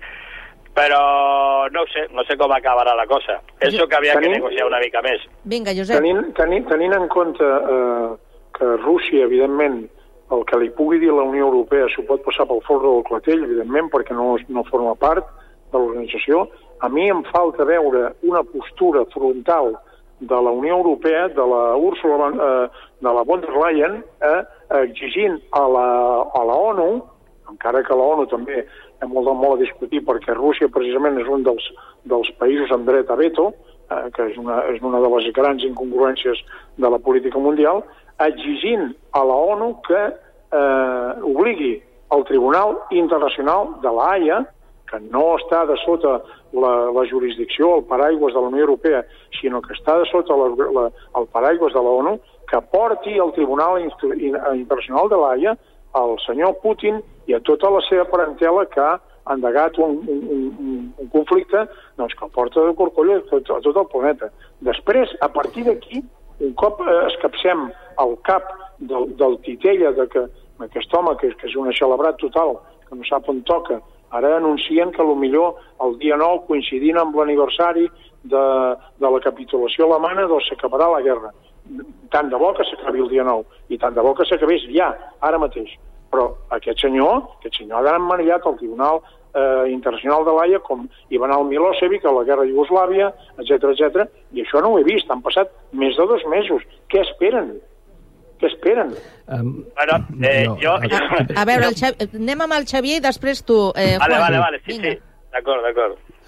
però no sé, no sé com acabarà la cosa. Penso que havia que negociar una mica més. Vinga, Josep. Tenint, tenint, tenint en compte eh, que Rússia, evidentment, el que li pugui dir la Unió Europea s'ho pot passar pel forro del clatell, evidentment, perquè no, no forma part de l'organització. A mi em falta veure una postura frontal de la Unió Europea, de la Úrsula, eh, de la von der Leyen, eh, exigint a la, a la ONU, encara que la ONU també és molt, molt a discutir perquè Rússia precisament és un dels, dels països amb dret a veto, eh, que és una, és una de les grans incongruències de la política mundial, exigint a la ONU que eh, obligui el Tribunal Internacional de la Haia, que no està de sota la, la jurisdicció, el paraigües de la Unió Europea, sinó que està de sota la, la, el paraigües de la ONU, que porti al Tribunal Internacional de la Haia al senyor Putin i a tota la seva parentela que ha endegat un, un, un, un conflicte, doncs que el porta de corcoll a tot, a tot el planeta. Després, a partir d'aquí, un cop eh, escapcem el cap del, del titella de que aquest home, que, que és un celebrat total, que no sap on toca, ara anuncien que potser el dia nou, coincidint amb l'aniversari de, de la capitulació alemana, doncs s'acabarà la guerra. Tant de bo que s'acabi el dia nou, i tant de bo que s'acabés ja, ara mateix. Però aquest senyor, aquest senyor ha d'anar emmanillat al Tribunal eh, Internacional de l'Haia, com hi va anar el Milosevic a la guerra de Iugoslàvia, etcètera, etcètera, i això no ho he vist, han passat més de dos mesos. Què esperen? Què esperen? Um, bueno, eh, no, jo... A, a veure, el Xavi, anem amb el Xavier i després tu, eh, Vale, Juan. vale, vale, sí, Vinga. sí, d'acord, d'acord.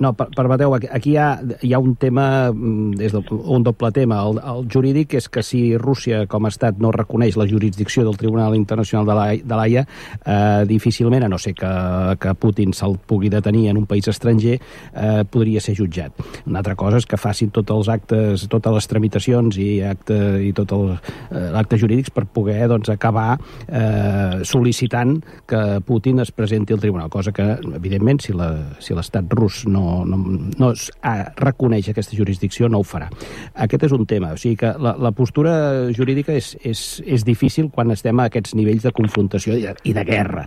no, per, permeteu, aquí hi ha, hi ha un tema, és un doble tema. El, el jurídic és que si Rússia, com a estat, no reconeix la jurisdicció del Tribunal Internacional de l'Haia, eh, difícilment, a no ser que, que Putin se'l pugui detenir en un país estranger, eh, podria ser jutjat. Una altra cosa és que facin tots els actes, totes les tramitacions i, acte, i tots els eh, actes jurídics per poder doncs, acabar eh, sol·licitant que Putin es presenti al tribunal, cosa que, evidentment, si la, si l'estat rus no no, no es, ah, reconeix aquesta jurisdicció, no ho farà. Aquest és un tema. O sigui que la, la postura jurídica és, és, és difícil quan estem a aquests nivells de confrontació i de, i de guerra.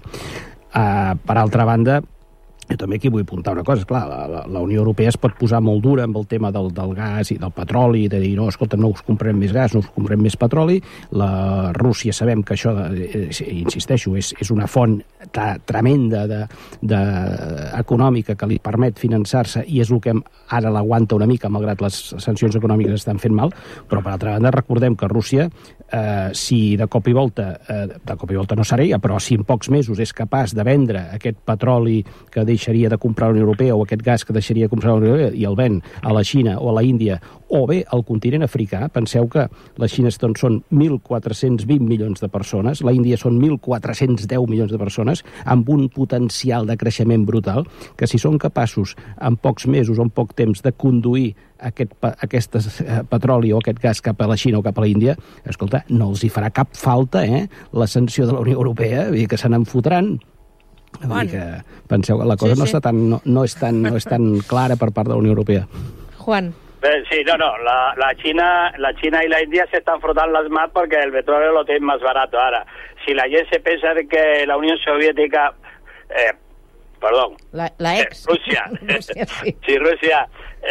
Uh, per altra banda, jo també aquí vull apuntar una cosa. Clar, la, la, la Unió Europea es pot posar molt dura amb el tema del, del gas i del petroli, de dir, no, escolta, no us comprem més gas, no us comprem més petroli. La Rússia sabem que això, eh, insisteixo, és, és una font ta, tremenda de, de, econòmica que li permet finançar-se i és el que ara l'aguanta una mica, malgrat les sancions econòmiques estan fent mal, però per altra banda recordem que Rússia, eh, si de cop i volta, eh, de cop i volta no seria, però si en pocs mesos és capaç de vendre aquest petroli que deixaria de comprar la Unió Europea o aquest gas que deixaria de comprar la Unió Europea i el ven a la Xina o a la Índia o bé al continent africà, penseu que la Xina són mil quatre-cents vint milions de persones, la Índia són mil quatre-cents deu milions de persones, amb un potencial de creixement brutal, que si són capaços en pocs mesos o en poc temps de conduir aquest, aquest eh, petroli o aquest gas cap a la Xina o cap a la Índia, escolta, no els hi farà cap falta eh, la sanció de la Unió Europea, vull dir que se n'en fotran. Vull dir que penseu que la cosa sí, sí. No, està tan, no, no, és tan, no és tan clara per part de la Unió Europea. Juan. Sí, no, no, la, la, China, la China y la India se están frotando las manos porque el petróleo lo tienen más barato. Ahora, si la gente se piensa de que la Unión Soviética, eh, perdón, la, la ex. Eh, Rusia, Rusia sí. si Rusia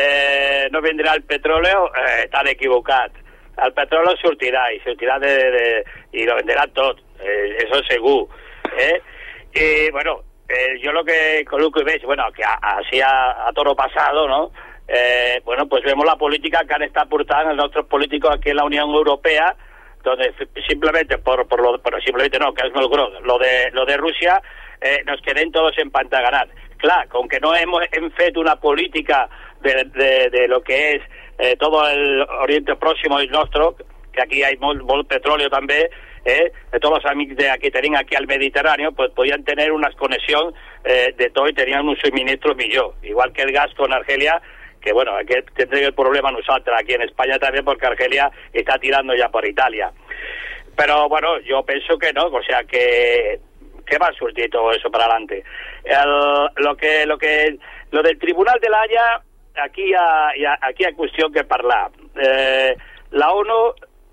eh, no vendrá el petróleo, eh, están equivocados. El petróleo sortirà i sortirà de, de, de, i lo venderà tot, eh, eso segur. Eh? Y bueno, eh, yo lo que, lo que veis, bueno, que así a, a toro pasado, ¿no? Eh, bueno, pues vemos la política que han estado aportando nuestros políticos aquí en la Unión Europea, donde simplemente, por, por lo, pero simplemente no, que es muy grosso, lo de, lo de Rusia, eh, nos queden todos en pantaganar. Claro, con que no hemos hem fet una política de, de, de lo que es eh, todo el Oriente Próximo y nuestro, que aquí hay molt, molt petróleo també, eh, de tots els amics de, que tenim aquí al Mediterráneo, pues podían tener una conexión eh, de todo y tenían un suministro millor. Igual que el gas con Argelia, que bueno, que tendría el problema nosotros aquí en España también, porque Argelia está tirando ya por Italia. Pero bueno, yo pienso que no, o sea que, que va a surtir todo eso para adelante. El, lo que, lo que, lo del Tribunal de la Haya, aquí hay, aquí hay cuestión que parlar. Eh, la ONU,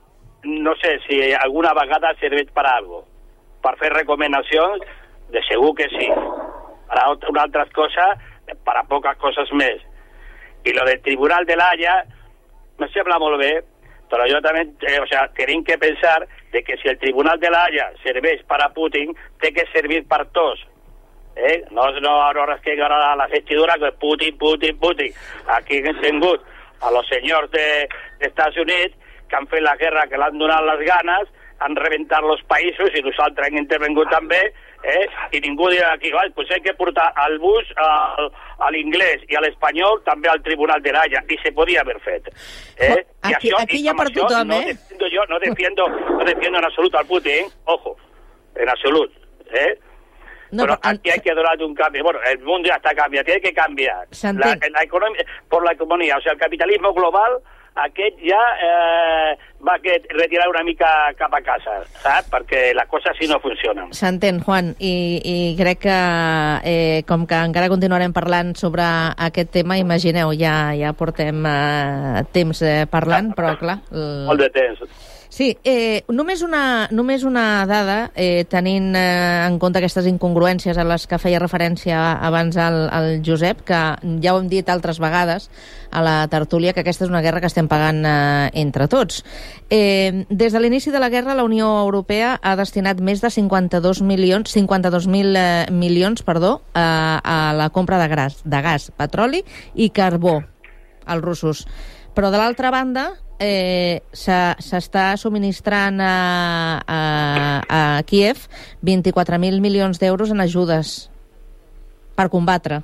no sé si alguna vegada serveix per a algo. Per fer recomanacions, de segur que sí. Per a una altres coses, per a poques coses més. I lo del Tribunal de la Haya, me sembla molt bé, però jo també, eh, o sea, tenim que pensar de que si el Tribunal de la Haya serveix per a Putin, té que servir per tots. Eh? No, no, no es que ara la vestidura que Putin, Putin, Putin. Aquí hem tingut a los senyors de, de Estats Units que han fet la guerra, que l'han donat les ganes, han rebentat els països i nosaltres hem intervengut també, eh? I ningú dirà aquí, val, pues hay que portar al bus, a, a l'inglès i a l'espanyol també al Tribunal de la Haya, i se podia haver fet. Eh? Aquí, I això, aquí hi ha per tothom, no eh? Defiendo yo, no defiendo, no defiendo en absolut al Putin, ojo, en absolut, eh? No, pero aquí hay que donar un cambio. Bueno, el mundo ya está cambiando, tiene que cambiar. La, la economía, por la economía, o sea, el capitalismo global, aquest ja eh, va que retirar una mica cap a casa, saps? Perquè les coses així no funcionen. S'entén, Juan, i, i crec que eh, com que encara continuarem parlant sobre aquest tema, imagineu, ja, ja portem eh, temps eh, parlant, però clar... El... Molt de temps. Sí, eh, només, una, només una dada, eh, tenint eh, en compte aquestes incongruències a les que feia referència abans al, al Josep, que ja ho hem dit altres vegades a la tertúlia, que aquesta és una guerra que estem pagant eh, entre tots. Eh, des de l'inici de la guerra, la Unió Europea ha destinat més de cinquanta-dos milions, cinquanta-dos mil eh, milions perdó, a, a la compra de gas, de gas, petroli i carbó als russos. Però de l'altra banda, eh, s'està subministrant a, a, a Kíev vint-i-quatre mil milions d'euros en ajudes per combatre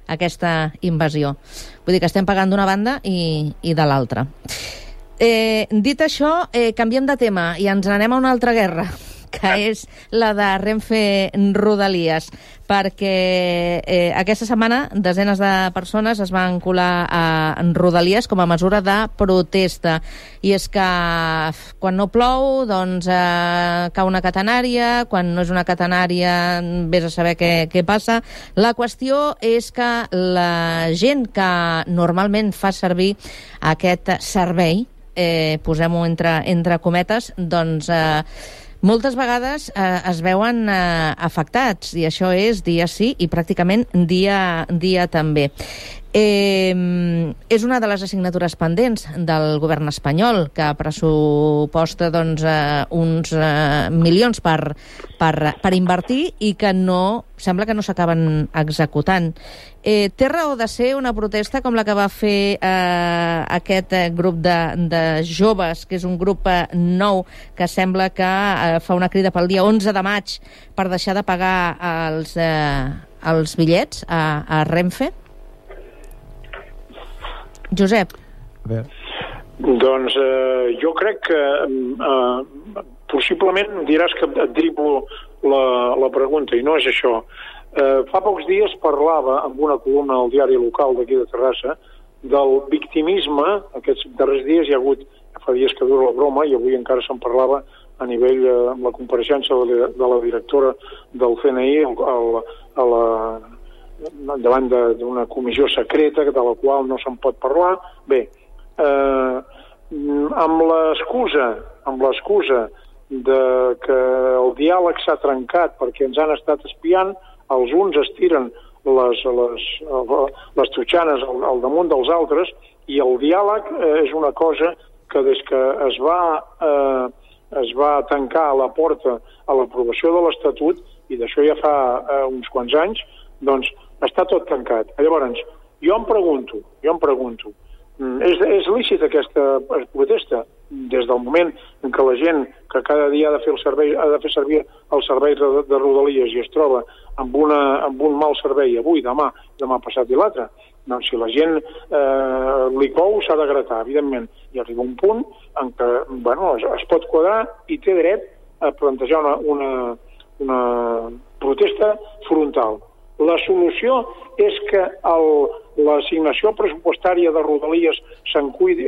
aquesta invasió. Vull dir que estem pagant d'una banda i, i de l'altra. Eh, dit això, eh, canviem de tema i ens n'anem a una altra guerra, que és la de Renfe Rodalies, perquè eh, aquesta setmana desenes de persones es van colar a Rodalies com a mesura de protesta. I és que quan no plou, doncs eh, cau una catenària, quan no és una catenària vés a saber què, què passa. La qüestió és que la gent que normalment fa servir aquest servei, eh, posem-ho entre, entre cometes, doncs eh, moltes vegades eh, es veuen eh, afectats, i això és dia sí i pràcticament dia, dia també. Eh, és una de les assignatures pendents del govern espanyol, que pressuposta doncs, eh, uns eh, milions per, per, per invertir i que no, sembla que no s'acaben executant. Eh, té raó de ser una protesta com la que va fer eh, aquest eh, grup de, de joves, que és un grup eh, nou, que sembla que eh, fa una crida pel dia onze de maig per deixar de pagar els, eh, els bitllets a, a Renfe? Josep. Doncs eh, jo crec que eh, possiblement diràs que et driblo la, la pregunta, i no és això. Eh, fa pocs dies parlava amb una columna al diari local d'aquí de Terrassa del victimisme. Aquests darrers dies hi ha hagut, fa dies que dura la broma, i avui encara se'n parlava a nivell eh, amb la compareixença de la, de la directora del C N I al, al, a la davant d'una comissió secreta de la qual no se'n pot parlar. Bé, eh, amb l'excusa amb l'excusa de que el diàleg s'ha trencat perquè ens han estat espiant, els uns estiren les, les, les totxanes al, al damunt dels altres, i el diàleg eh, és una cosa que des que es va, eh, es va tancar la porta a l'aprovació de l'Estatut, i d'això ja fa eh, uns quants anys, doncs està tot tancat. Llavors, jo em pregunto, jo em pregunto, és, és lícit aquesta protesta des del moment en què la gent que cada dia ha de fer, el servei, ha de fer servir els serveis de, de Rodalies i es troba amb, una, amb un mal servei avui, demà, demà passat i l'altre? Doncs si la gent eh, li cou, s'ha de gratar, evidentment. I arriba un punt en què bueno, es, es pot quadrar i té dret a plantejar una, una, una protesta frontal. La solució és que l'assignació pressupostària de Rodalies se'n cuidi...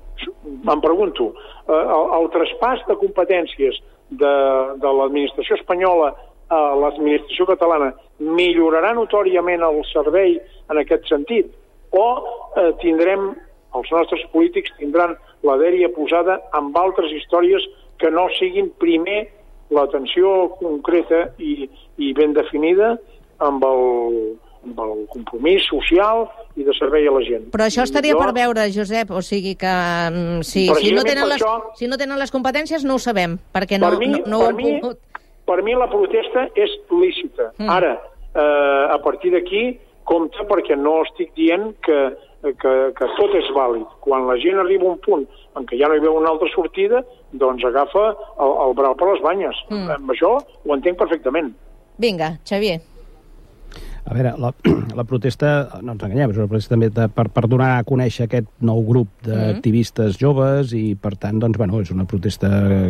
Em pregunto, el, el traspàs de competències de, de l'administració espanyola a l'administració catalana millorarà notòriament el servei en aquest sentit? O eh, tindrem, els nostres polítics tindran la dèria posada amb altres històries que no siguin primer l'atenció concreta i, i ben definida amb el, amb el compromís social i de servei a la gent. Però això estaria jo... per veure, Josep, o sigui que si, si, no tenen les, això, si no tenen les competències no ho sabem, perquè no, mi, no, no ho han mi, pogut. Per mi la protesta és lícita. Mm. Ara, eh, a partir d'aquí, compte, perquè no estic dient que, que, que tot és vàlid. Quan la gent arriba a un punt en què ja no hi veu una altra sortida, doncs agafa el, el brau per les banyes. Mm. Amb això ho entenc perfectament. Vinga, Xavier. A veure, la, la protesta, no ens enganyem, és una protesta també de, per, per donar a conèixer aquest nou grup d'activistes joves i, per tant, doncs, bueno, és una protesta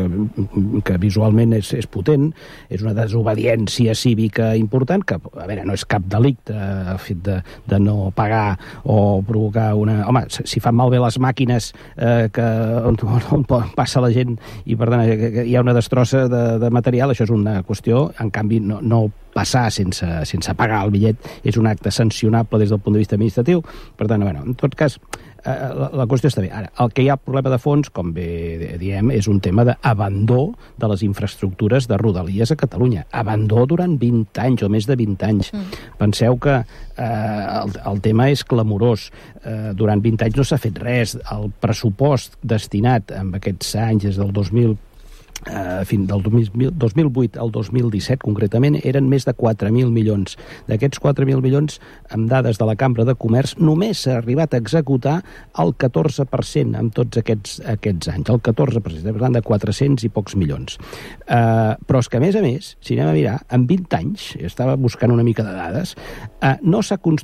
que visualment és, és potent, és una desobediència cívica important, que, a veure, no és cap delicte el fet de, de no pagar o provocar una... Home, si fan malbé les màquines eh, que, on, on passa la gent i, per tant, hi ha una destrossa de, de material, això és una qüestió, en canvi, no, no passar sense, sense pagar el bitllet és un acte sancionable des del punt de vista administratiu. Per tant, bueno, en tot cas, eh, la, la qüestió està bé. Ara, el que hi ha problema de fons, com bé diem, és un tema d'abandó de les infraestructures de Rodalies a Catalunya. Abandó durant vint anys o més de vint anys. Mm. Penseu que eh, el, el tema és clamorós. Eh, durant vint anys no s'ha fet res. El pressupost destinat en aquests anys, des del dos mil Uh, fins del dos mil vuit al dos mil disset, concretament, eren més de quatre mil milions. D'aquests quatre mil milions, amb dades de la Cambra de Comerç, només s'ha arribat a executar el catorze per cent en tots aquests, aquests anys. El catorze per cent, parlant de quatre-cents i pocs milions. Uh, però és que, a més a més, si anem a mirar, en vint anys, estava buscant una mica de dades, uh, no s'ha construït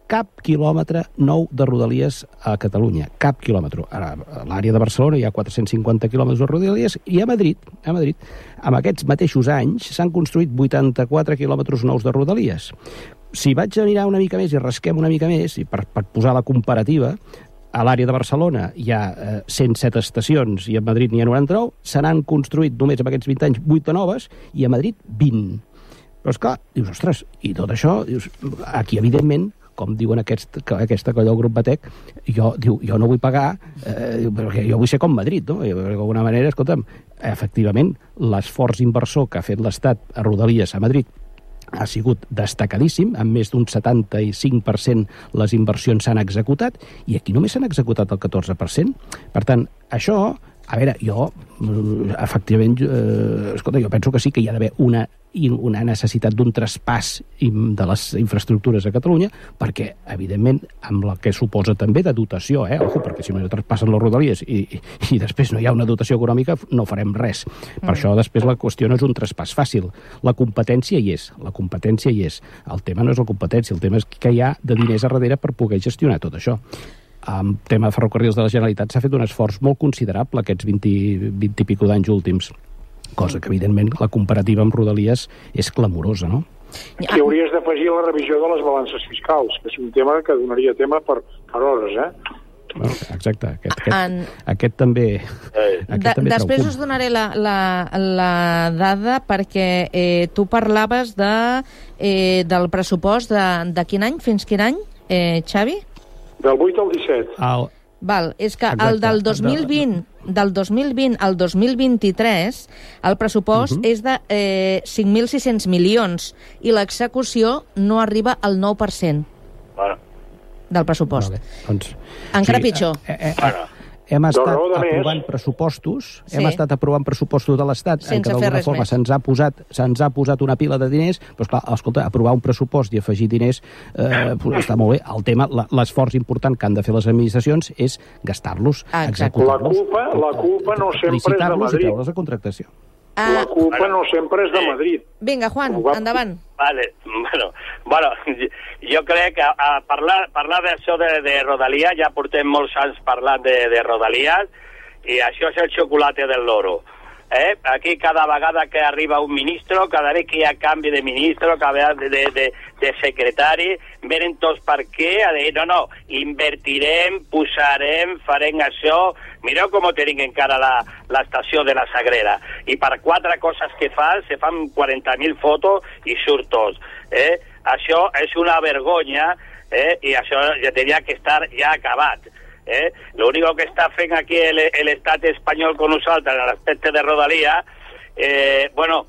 cap quilòmetre nou de rodalies a Catalunya, cap quilòmetre. Ara, a l'àrea de Barcelona hi ha quatre-cents cinquanta quilòmetres de rodalies i a Madrid, a Madrid, amb aquests mateixos anys s'han construït vuitanta-quatre quilòmetres nous de rodalies. Si vaig a mirar una mica més i rasquem una mica més, i per, per posar la comparativa, a l'àrea de Barcelona hi ha eh, cent set estacions i a Madrid n'hi ha noranta-nou, se n'han construït només en aquests vint anys vuit de noves i a Madrid vint. Però esclar, dius, ostres, i tot això, dius, aquí evidentment, com diuen aquest, aquesta colla del grup Batec, jo, diu, jo no vull pagar, eh, perquè jo vull ser com Madrid, no? I d'alguna manera, escolta'm, efectivament, l'esforç inversor que ha fet l'Estat a Rodalies a Madrid ha sigut destacadíssim, amb més d'un setanta-cinc per cent les inversions s'han executat, i aquí només s'han executat el catorze per cent. Per tant, això, a veure, jo, efectivament, eh, escolta, jo penso que sí que hi ha d'haver una una necessitat d'un traspàs de les infraestructures a Catalunya, perquè, evidentment, amb la que suposa també de dotació, eh? Ojo, perquè si no traspassen les rodalies i, i, i després no hi ha una dotació econòmica, no farem res. Per mm. això, després, la qüestió no és un traspàs fàcil. La competència hi és, la competència hi és. El tema no és la competència, el tema és que hi ha de diners a darrere per poder gestionar tot això. En tema de ferrocarrils de la Generalitat s'ha fet un esforç molt considerable aquests vint i, vint i pico d'anys últims, cosa que, evidentment, la comparativa amb Rodalies és clamorosa, no? Aquí hauries d'afegir la revisió de les balances fiscals, que és un tema que donaria tema per, per hores, eh? Bueno, exacte, aquest, aquest, en... aquest també, aquest de, també després us donaré la, la, la dada perquè eh, tu parlaves de, eh, del pressupost de, de quin any fins quin any, eh, Xavi? Del vuit al disset. El... Val, és que Exacte. el del dos mil vint, del dos mil vint al dos mil vint-i-tres, el pressupost uh -huh. és de eh, cinc mil sis-cents milions i l'execució no arriba al nou per cent bueno. del pressupost. Vale, doncs, Encara sí, pitjor. Eh, eh, eh, hem estat aprovant pressupostos, sí. hem estat aprovant pressupostos de l'Estat en què d'alguna forma se'ns ha, posat, se'ns ha posat una pila de diners, però esclar, escolta, aprovar un pressupost i afegir diners eh, està molt bé. El tema, l'esforç important que han de fer les administracions és gastar-los, executar-los. La culpa, la culpa no sempre és de Madrid. I treure's de contractació. La culpa no sempre és de Madrid. Vinga, Juan, endavant. Vale, bueno, bueno, jo crec que a parlar, parlar d'això de, de Rodalies, ja portem molts anys parlant de, de Rodalies, i això és el xocolate del loro. Eh? Aquí cada vegada que arriba un ministro, cada vegada que hi ha canvi de ministro, cada vegada de, de, de, de secretari, venen tots per què, a dir, no, no, invertirem, posarem, farem això. Mireu com tenim encara l'estació de la Sagrera. I per quatre coses que fan, se fan quaranta mil fotos i surt tots. Eh? Això és una vergonya, eh? I això ja tenia que estar ja acabat. Eh? Lo único que està fent aquí l'estat espanyol con nosaltres en l'aspecte de Rodalies, eh, bueno,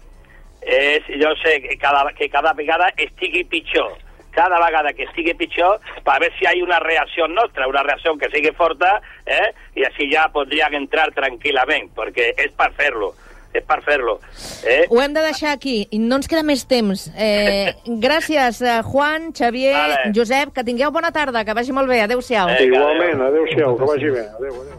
és, jo sé que cada, que cada vegada estigui pitjor. Cada vegada que estigui pitjor, per veure si hi ha una reacció nostra, una reacció que sigui forta, eh? I així ja podrien entrar tranquil·lament, perquè és per fer-lo. És per fer-lo. Eh? Ho hem de deixar aquí, i no ens queda més temps. Eh, gràcies, Juan, Xavier, vale. Josep, que tingueu bona tarda, que vagi molt bé. Adéu-siau. Eh, Igualment, adéu-siau, que vagi bé. Adéu, adéu.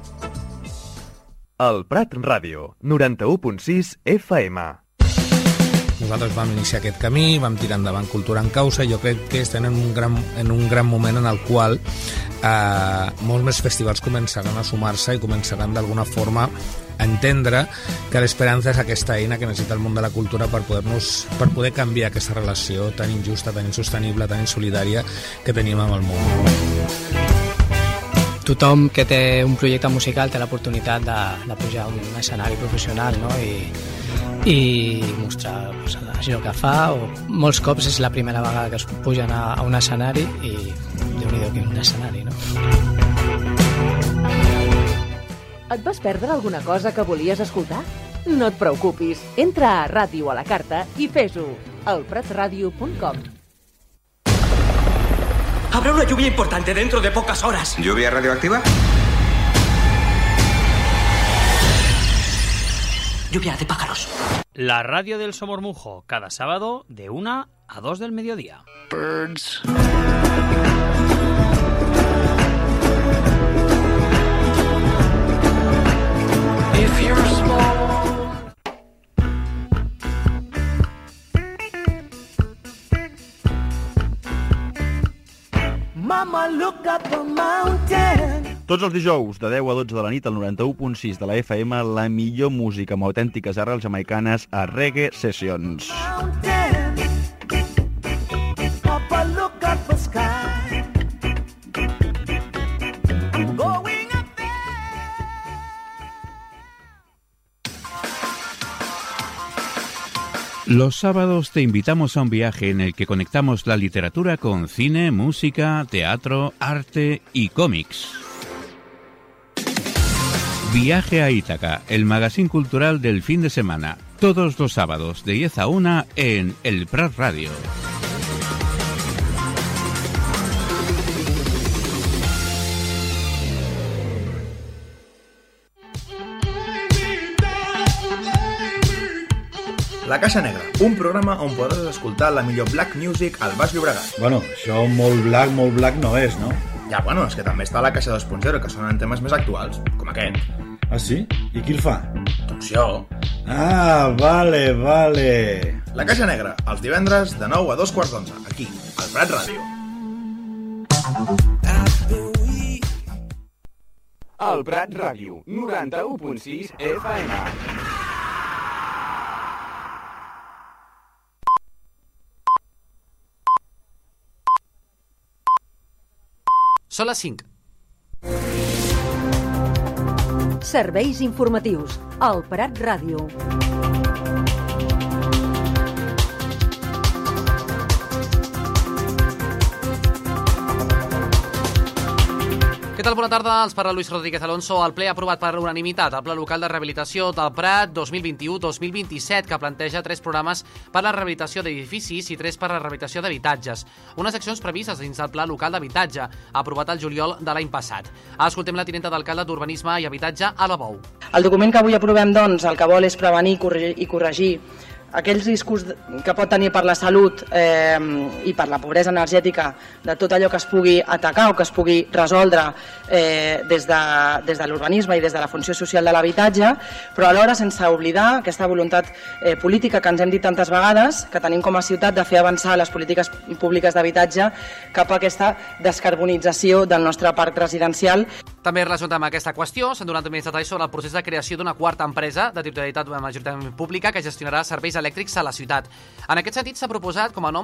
El Prat Ràdio, noranta-u punt sis F M. Nosaltres vam iniciar aquest camí, vam tirar endavant Cultura en Causa, i jo crec que estem en un gran, en un gran moment en el qual eh, molts més festivals començaran a sumar-se i començaran d'alguna forma a entendre que l'esperança és aquesta eina que necessita el món de la cultura per poder-nos, per poder canviar aquesta relació tan injusta, tan insostenible, tan insolidària que tenim amb el món. Tothom que té un projecte musical té l'oportunitat de, de pujar a un escenari professional, no? I, i mostrar pues, això que fa, o molts cops és la primera vegada que es pugen a, a un escenari i déu-n'hi-do que un escenari, no? Et vas perdre alguna cosa que volies escoltar? No et preocupis, entra a Ràdio a la Carta i fes-ho, al pratradio punt com. Habrá una lluvia importante dentro de pocas horas. ¿Lluvia radioactiva? Lluvia de pájaros. La radio del Somormujo, cada sábado de una a dos del mediodía. Birds. If you're small. Tots els dijous, de deu a dotze de la nit, al noranta-u punt sis de la F M, la millor música amb autèntiques arrels jamaicanes a Reggae Sessions. Los sábados te invitamos a un viaje en el que conectamos la literatura con cine, música, teatro, arte y cómics. Viaje a Ítaca, el magazín cultural del fin de semana, todos los sábados de diez a una en El Prat Radio. La Caixa Negra, un programa on podràs escoltar la millor black music al Baix Llobregat. Bueno, això molt black, molt black no és, no? Ja, bueno, és que també està la Caixa dos punt zero, que sonen temes més actuals, com aquest. Ah, sí? I qui el fa? Doncs jo. Ah, vale, vale. La Caixa Negra, els divendres de nou a dos quarts d'onze, aquí, al Prat Ràdio. El Prat Ràdio, noranta-u punt sis F M. Són les cinc. Serveis informatius. El Prat Ràdio. Què tal? Bona tarda. Els parla Luis Rodríguez Alonso. El ple ha aprovat per unanimitat el Pla Local de Rehabilitació del Prat dos mil vint-i-u dos mil vint-i-set, que planteja tres programes per a la rehabilitació d'edificis i tres per a la rehabilitació d'habitatges. Unes accions previstes dins del Pla Local d'Habitatge, aprovat el juliol de l'any passat. Escoltem la tinenta d'alcalde d'Urbanisme i Habitatge, Alba Bou. El document que avui aprovem, doncs, el que vol és prevenir i corregir aquells riscos que pot tenir per la salut eh, i per la pobresa energètica de tot allò que es pugui atacar o que es pugui resoldre eh, des de, des de l'urbanisme i des de la funció social de l'habitatge, però alhora sense oblidar aquesta voluntat eh, política que ens hem dit tantes vegades, que tenim com a ciutat de fer avançar les polítiques públiques d'habitatge cap a aquesta descarbonització del nostre parc residencial. També relacionat amb aquesta qüestió, s'han donat més detalls sobre el procés de creació d'una quarta empresa de titularitat majoritàriament pública que gestionarà serveis elèctrics a la ciutat. En aquest sentit, s'ha proposat com a nom